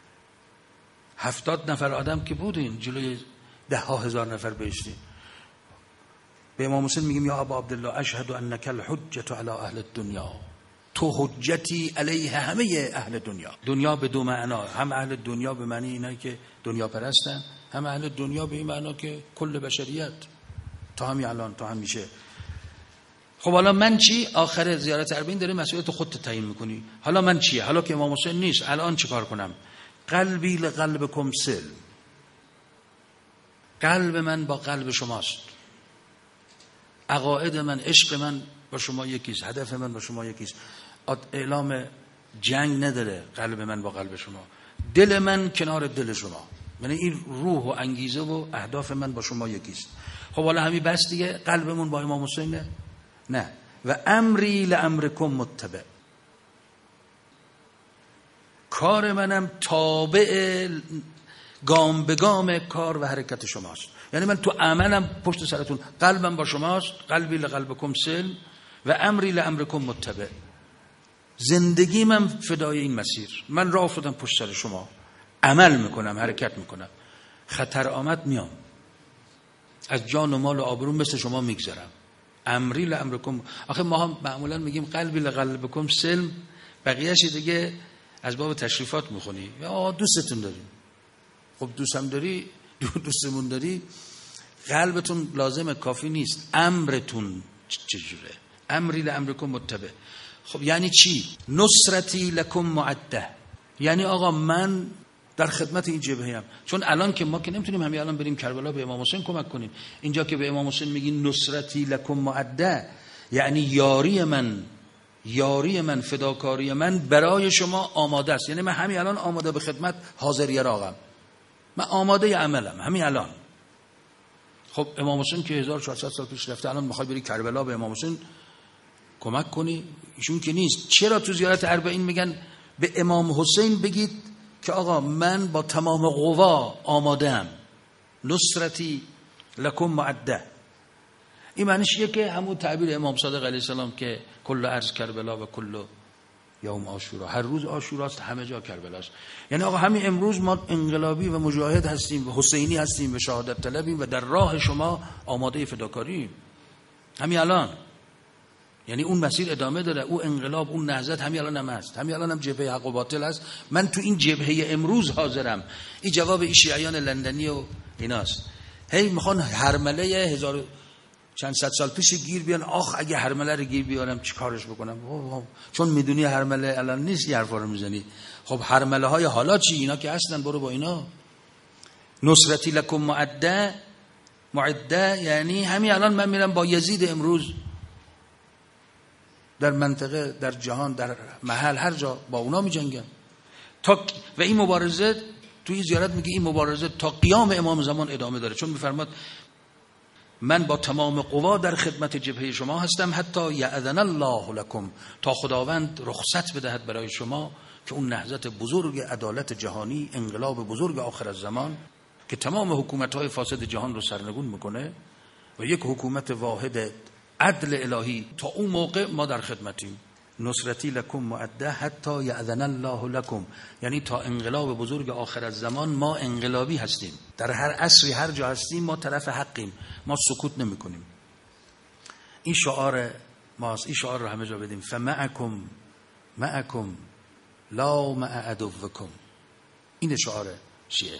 A: 70 نفر آدم که بودین جلوی 10,000 نفر بایستین. به امام حسین میگیم یا ابا عبدالله اشهد انک الحجة علی اهل الدنیا، تو حجتی علیه همه اهل دنیا. دنیا به دو معنا، هم اهل دنیا به معنی اینایی که دنیا پرستن، هم اهل دنیا به این معنا که کل بشریت تا همین الان تا همیشه. خب حالا من چی؟ آخر زیارت اربعین داره مسئولیت خودت تعیین میکنی. حالا من چیه؟ حالا که امام حسین نیست الان چیکار کنم؟ قلبی لقلبکم سل، قلب من با قلب شماست، عقاید من، عشق من با شما یکیست، هدف من با شما یکیست. اعلام جنگ نداره قلب من با قلب شما، دل من کنار دل شما، یعنی این روح و انگیزه و اهداف من با شما یکیست. خب حالا همین بس دیگه، قلبمون با امام حسین نه. و امری لامرکم متبع، کار منم تابع گام به گام کار و حرکت شماست. یعنی من تو عملم پشت سرتون، قلبم با شماست، قلبی لقلبکم سلم و امری لامرکم متبع، زندگی من فدای این مسیر، من راه افتادم پشت سر شما، عمل میکنم، حرکت میکنم، خطر آمد میام، از جان و مال و آبرو مثل شما میگذرم. امری لامرکم، آخه ما هم معمولا میگیم قلبی لقلبکم سلم، بقیه‌اش دیگه از باب تشریفات میخونی، یا دوستتون داریم. خب دوستم داری، دوستمون داری، قلبتون لازمه، کافی نیست، امرتون چجوره؟ امری لامرکم متبع. خب یعنی چی؟ نصرتی لکم معده، یعنی آقا من در خدمت این جبهه ام. چون الان که ما که نمیتونیم همین الان بریم کربلا به امام حسین کمک کنیم، اینجا که به امام حسین میگی نصرتی لکم معده، یعنی یاری من فداکاری من برای شما آماده است. یعنی من همین الان آماده به خدمت، حاضر یراقم، من آماده عملم همین الان. خب امام حسین که 1400 سال پیش رفته، الان میخوای بری کربلا به امام حسین کمک کنی؟ ایشون که نیست. چرا تو زیارت اربعین میگن به امام حسین بگید که آقا من با تمام قوا آماده‌ام، نصرتی لکم معده. این معنیش که همون تعبیر امام صادق علیه السلام که کل ارض کربلا و کل یوم عاشورا، هر روز عاشوراست، همه جا کربلاست. یعنی آقا همین امروز ما انقلابی و مجاهد هستیم و حسینی هستیم و شهادت طلبیم و در راه شما آماده فداکاریم همین الان. یعنی اون مسیر ادامه داره، اون انقلاب، اون نهضت همین الان هم هست، همین الان هم جبهه حق و باطل هست. من تو این جبهه امروز حاضرم. این جواب این شیعیان لندنی و ایناست. هی میخوان هرمله 1000 چند صد سال پیش گیر بیان. آخ اگه هرمله رو گیر بیارم چی کارش بکنم؟ چون میدونی هرمله الان نیست، یه حرفا رو میزنی. خب هرمله های حالا چی؟ اینا که هستن، برو با اینا. نصرتی لکم معده یعنی همین الان من میرم با یزید امروز در منطقه، در جهان، در محل، هر جا با اونا میجنگم. و این مبارزه توی زیارت میگه این مبارزه تا قیام امام زمان ادامه داره، چون میفرماد من با تمام قوا در خدمت جبهه شما هستم حتی یأذن الله لکم، تا خداوند رخصت بدهد برای شما که اون نهضت بزرگ عدالت جهانی، انقلاب بزرگ آخر الزمان که تمام حکومت‌های فاسد جهان رو سرنگون میکنه و یک حکومت واحد عدل الهی، تا اون موقع ما در خدمتیم. نصرتی لکم معده حتی یأذن الله لکم، یعنی تا انقلاب بزرگ آخر الزمان ما انقلابی هستیم. در هر عصری هر جا هستیم ما طرف حقیم، ما سکوت نمی کنیم. این شعار ماست، این شعار رو همه جا بدیم. معکم لا مع عدوکم. این شعار شیعه.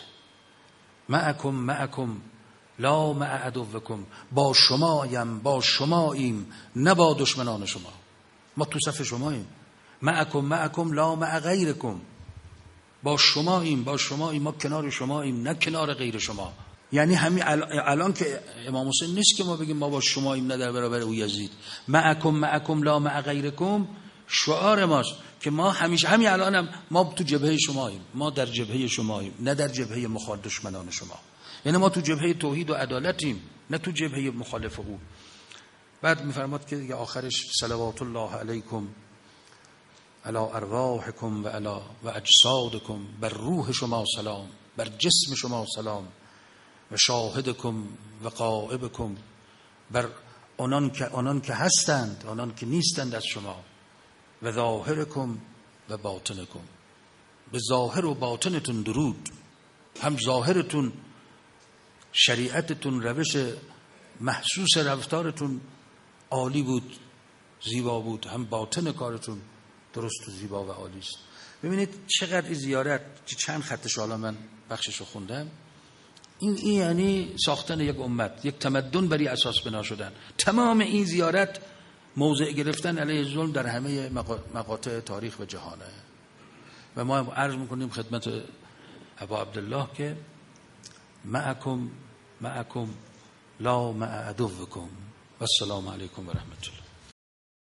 A: معکم لا مع عدوکم، با شماییم نه با دشمنان شما. ما تو صف شماییم. معکم لا مع غیرکم، با شماییم ما کنار شماییم نه کنار غیر شما. یعنی همین الان که امام حسین نیست که ما بگیم ما با شماییم نه در برابر او یزید. معکم لا مع غیرکم شعار ماست که ما همیشه همین الانم ما تو جبهه شماییم، ما در جبهه شماییم نه در جبهه مخالف دشمنان شما. یعنی ما تو جبهه توحید و عدالتیم نه تو جبهه مخالف او. بعد میفرماد که آخرش صلوات الله علیکم علی ارواحکم و اجسادکم، بر روح شما سلام، بر جسم شما سلام، و شاهدکم و غائبکم، بر آنان که هستند، آنان که نیستند از شما، و ظاهرکم و باطنکم، به ظاهر و باطنتون درود. هم ظاهرتون، شریعتتون، روش محسوس رفتارتون عالی بود، زیبا بود، هم باطن کارتون درست و زیبا و عالی است. ببینید چقدر این زیارت، چند خطش حالا من بخششو خوندم، این یعنی ساختن یک امت، یک تمدن بری اساس بنا شدن. تمام این زیارت موضع گرفتن علیه ظلم در همه مقاطع تاریخ و جهانه. و ما عرض میکنیم خدمت ابا عبدالله که معکم لا مع عدوکم و السلام علیکم و رحمت الله.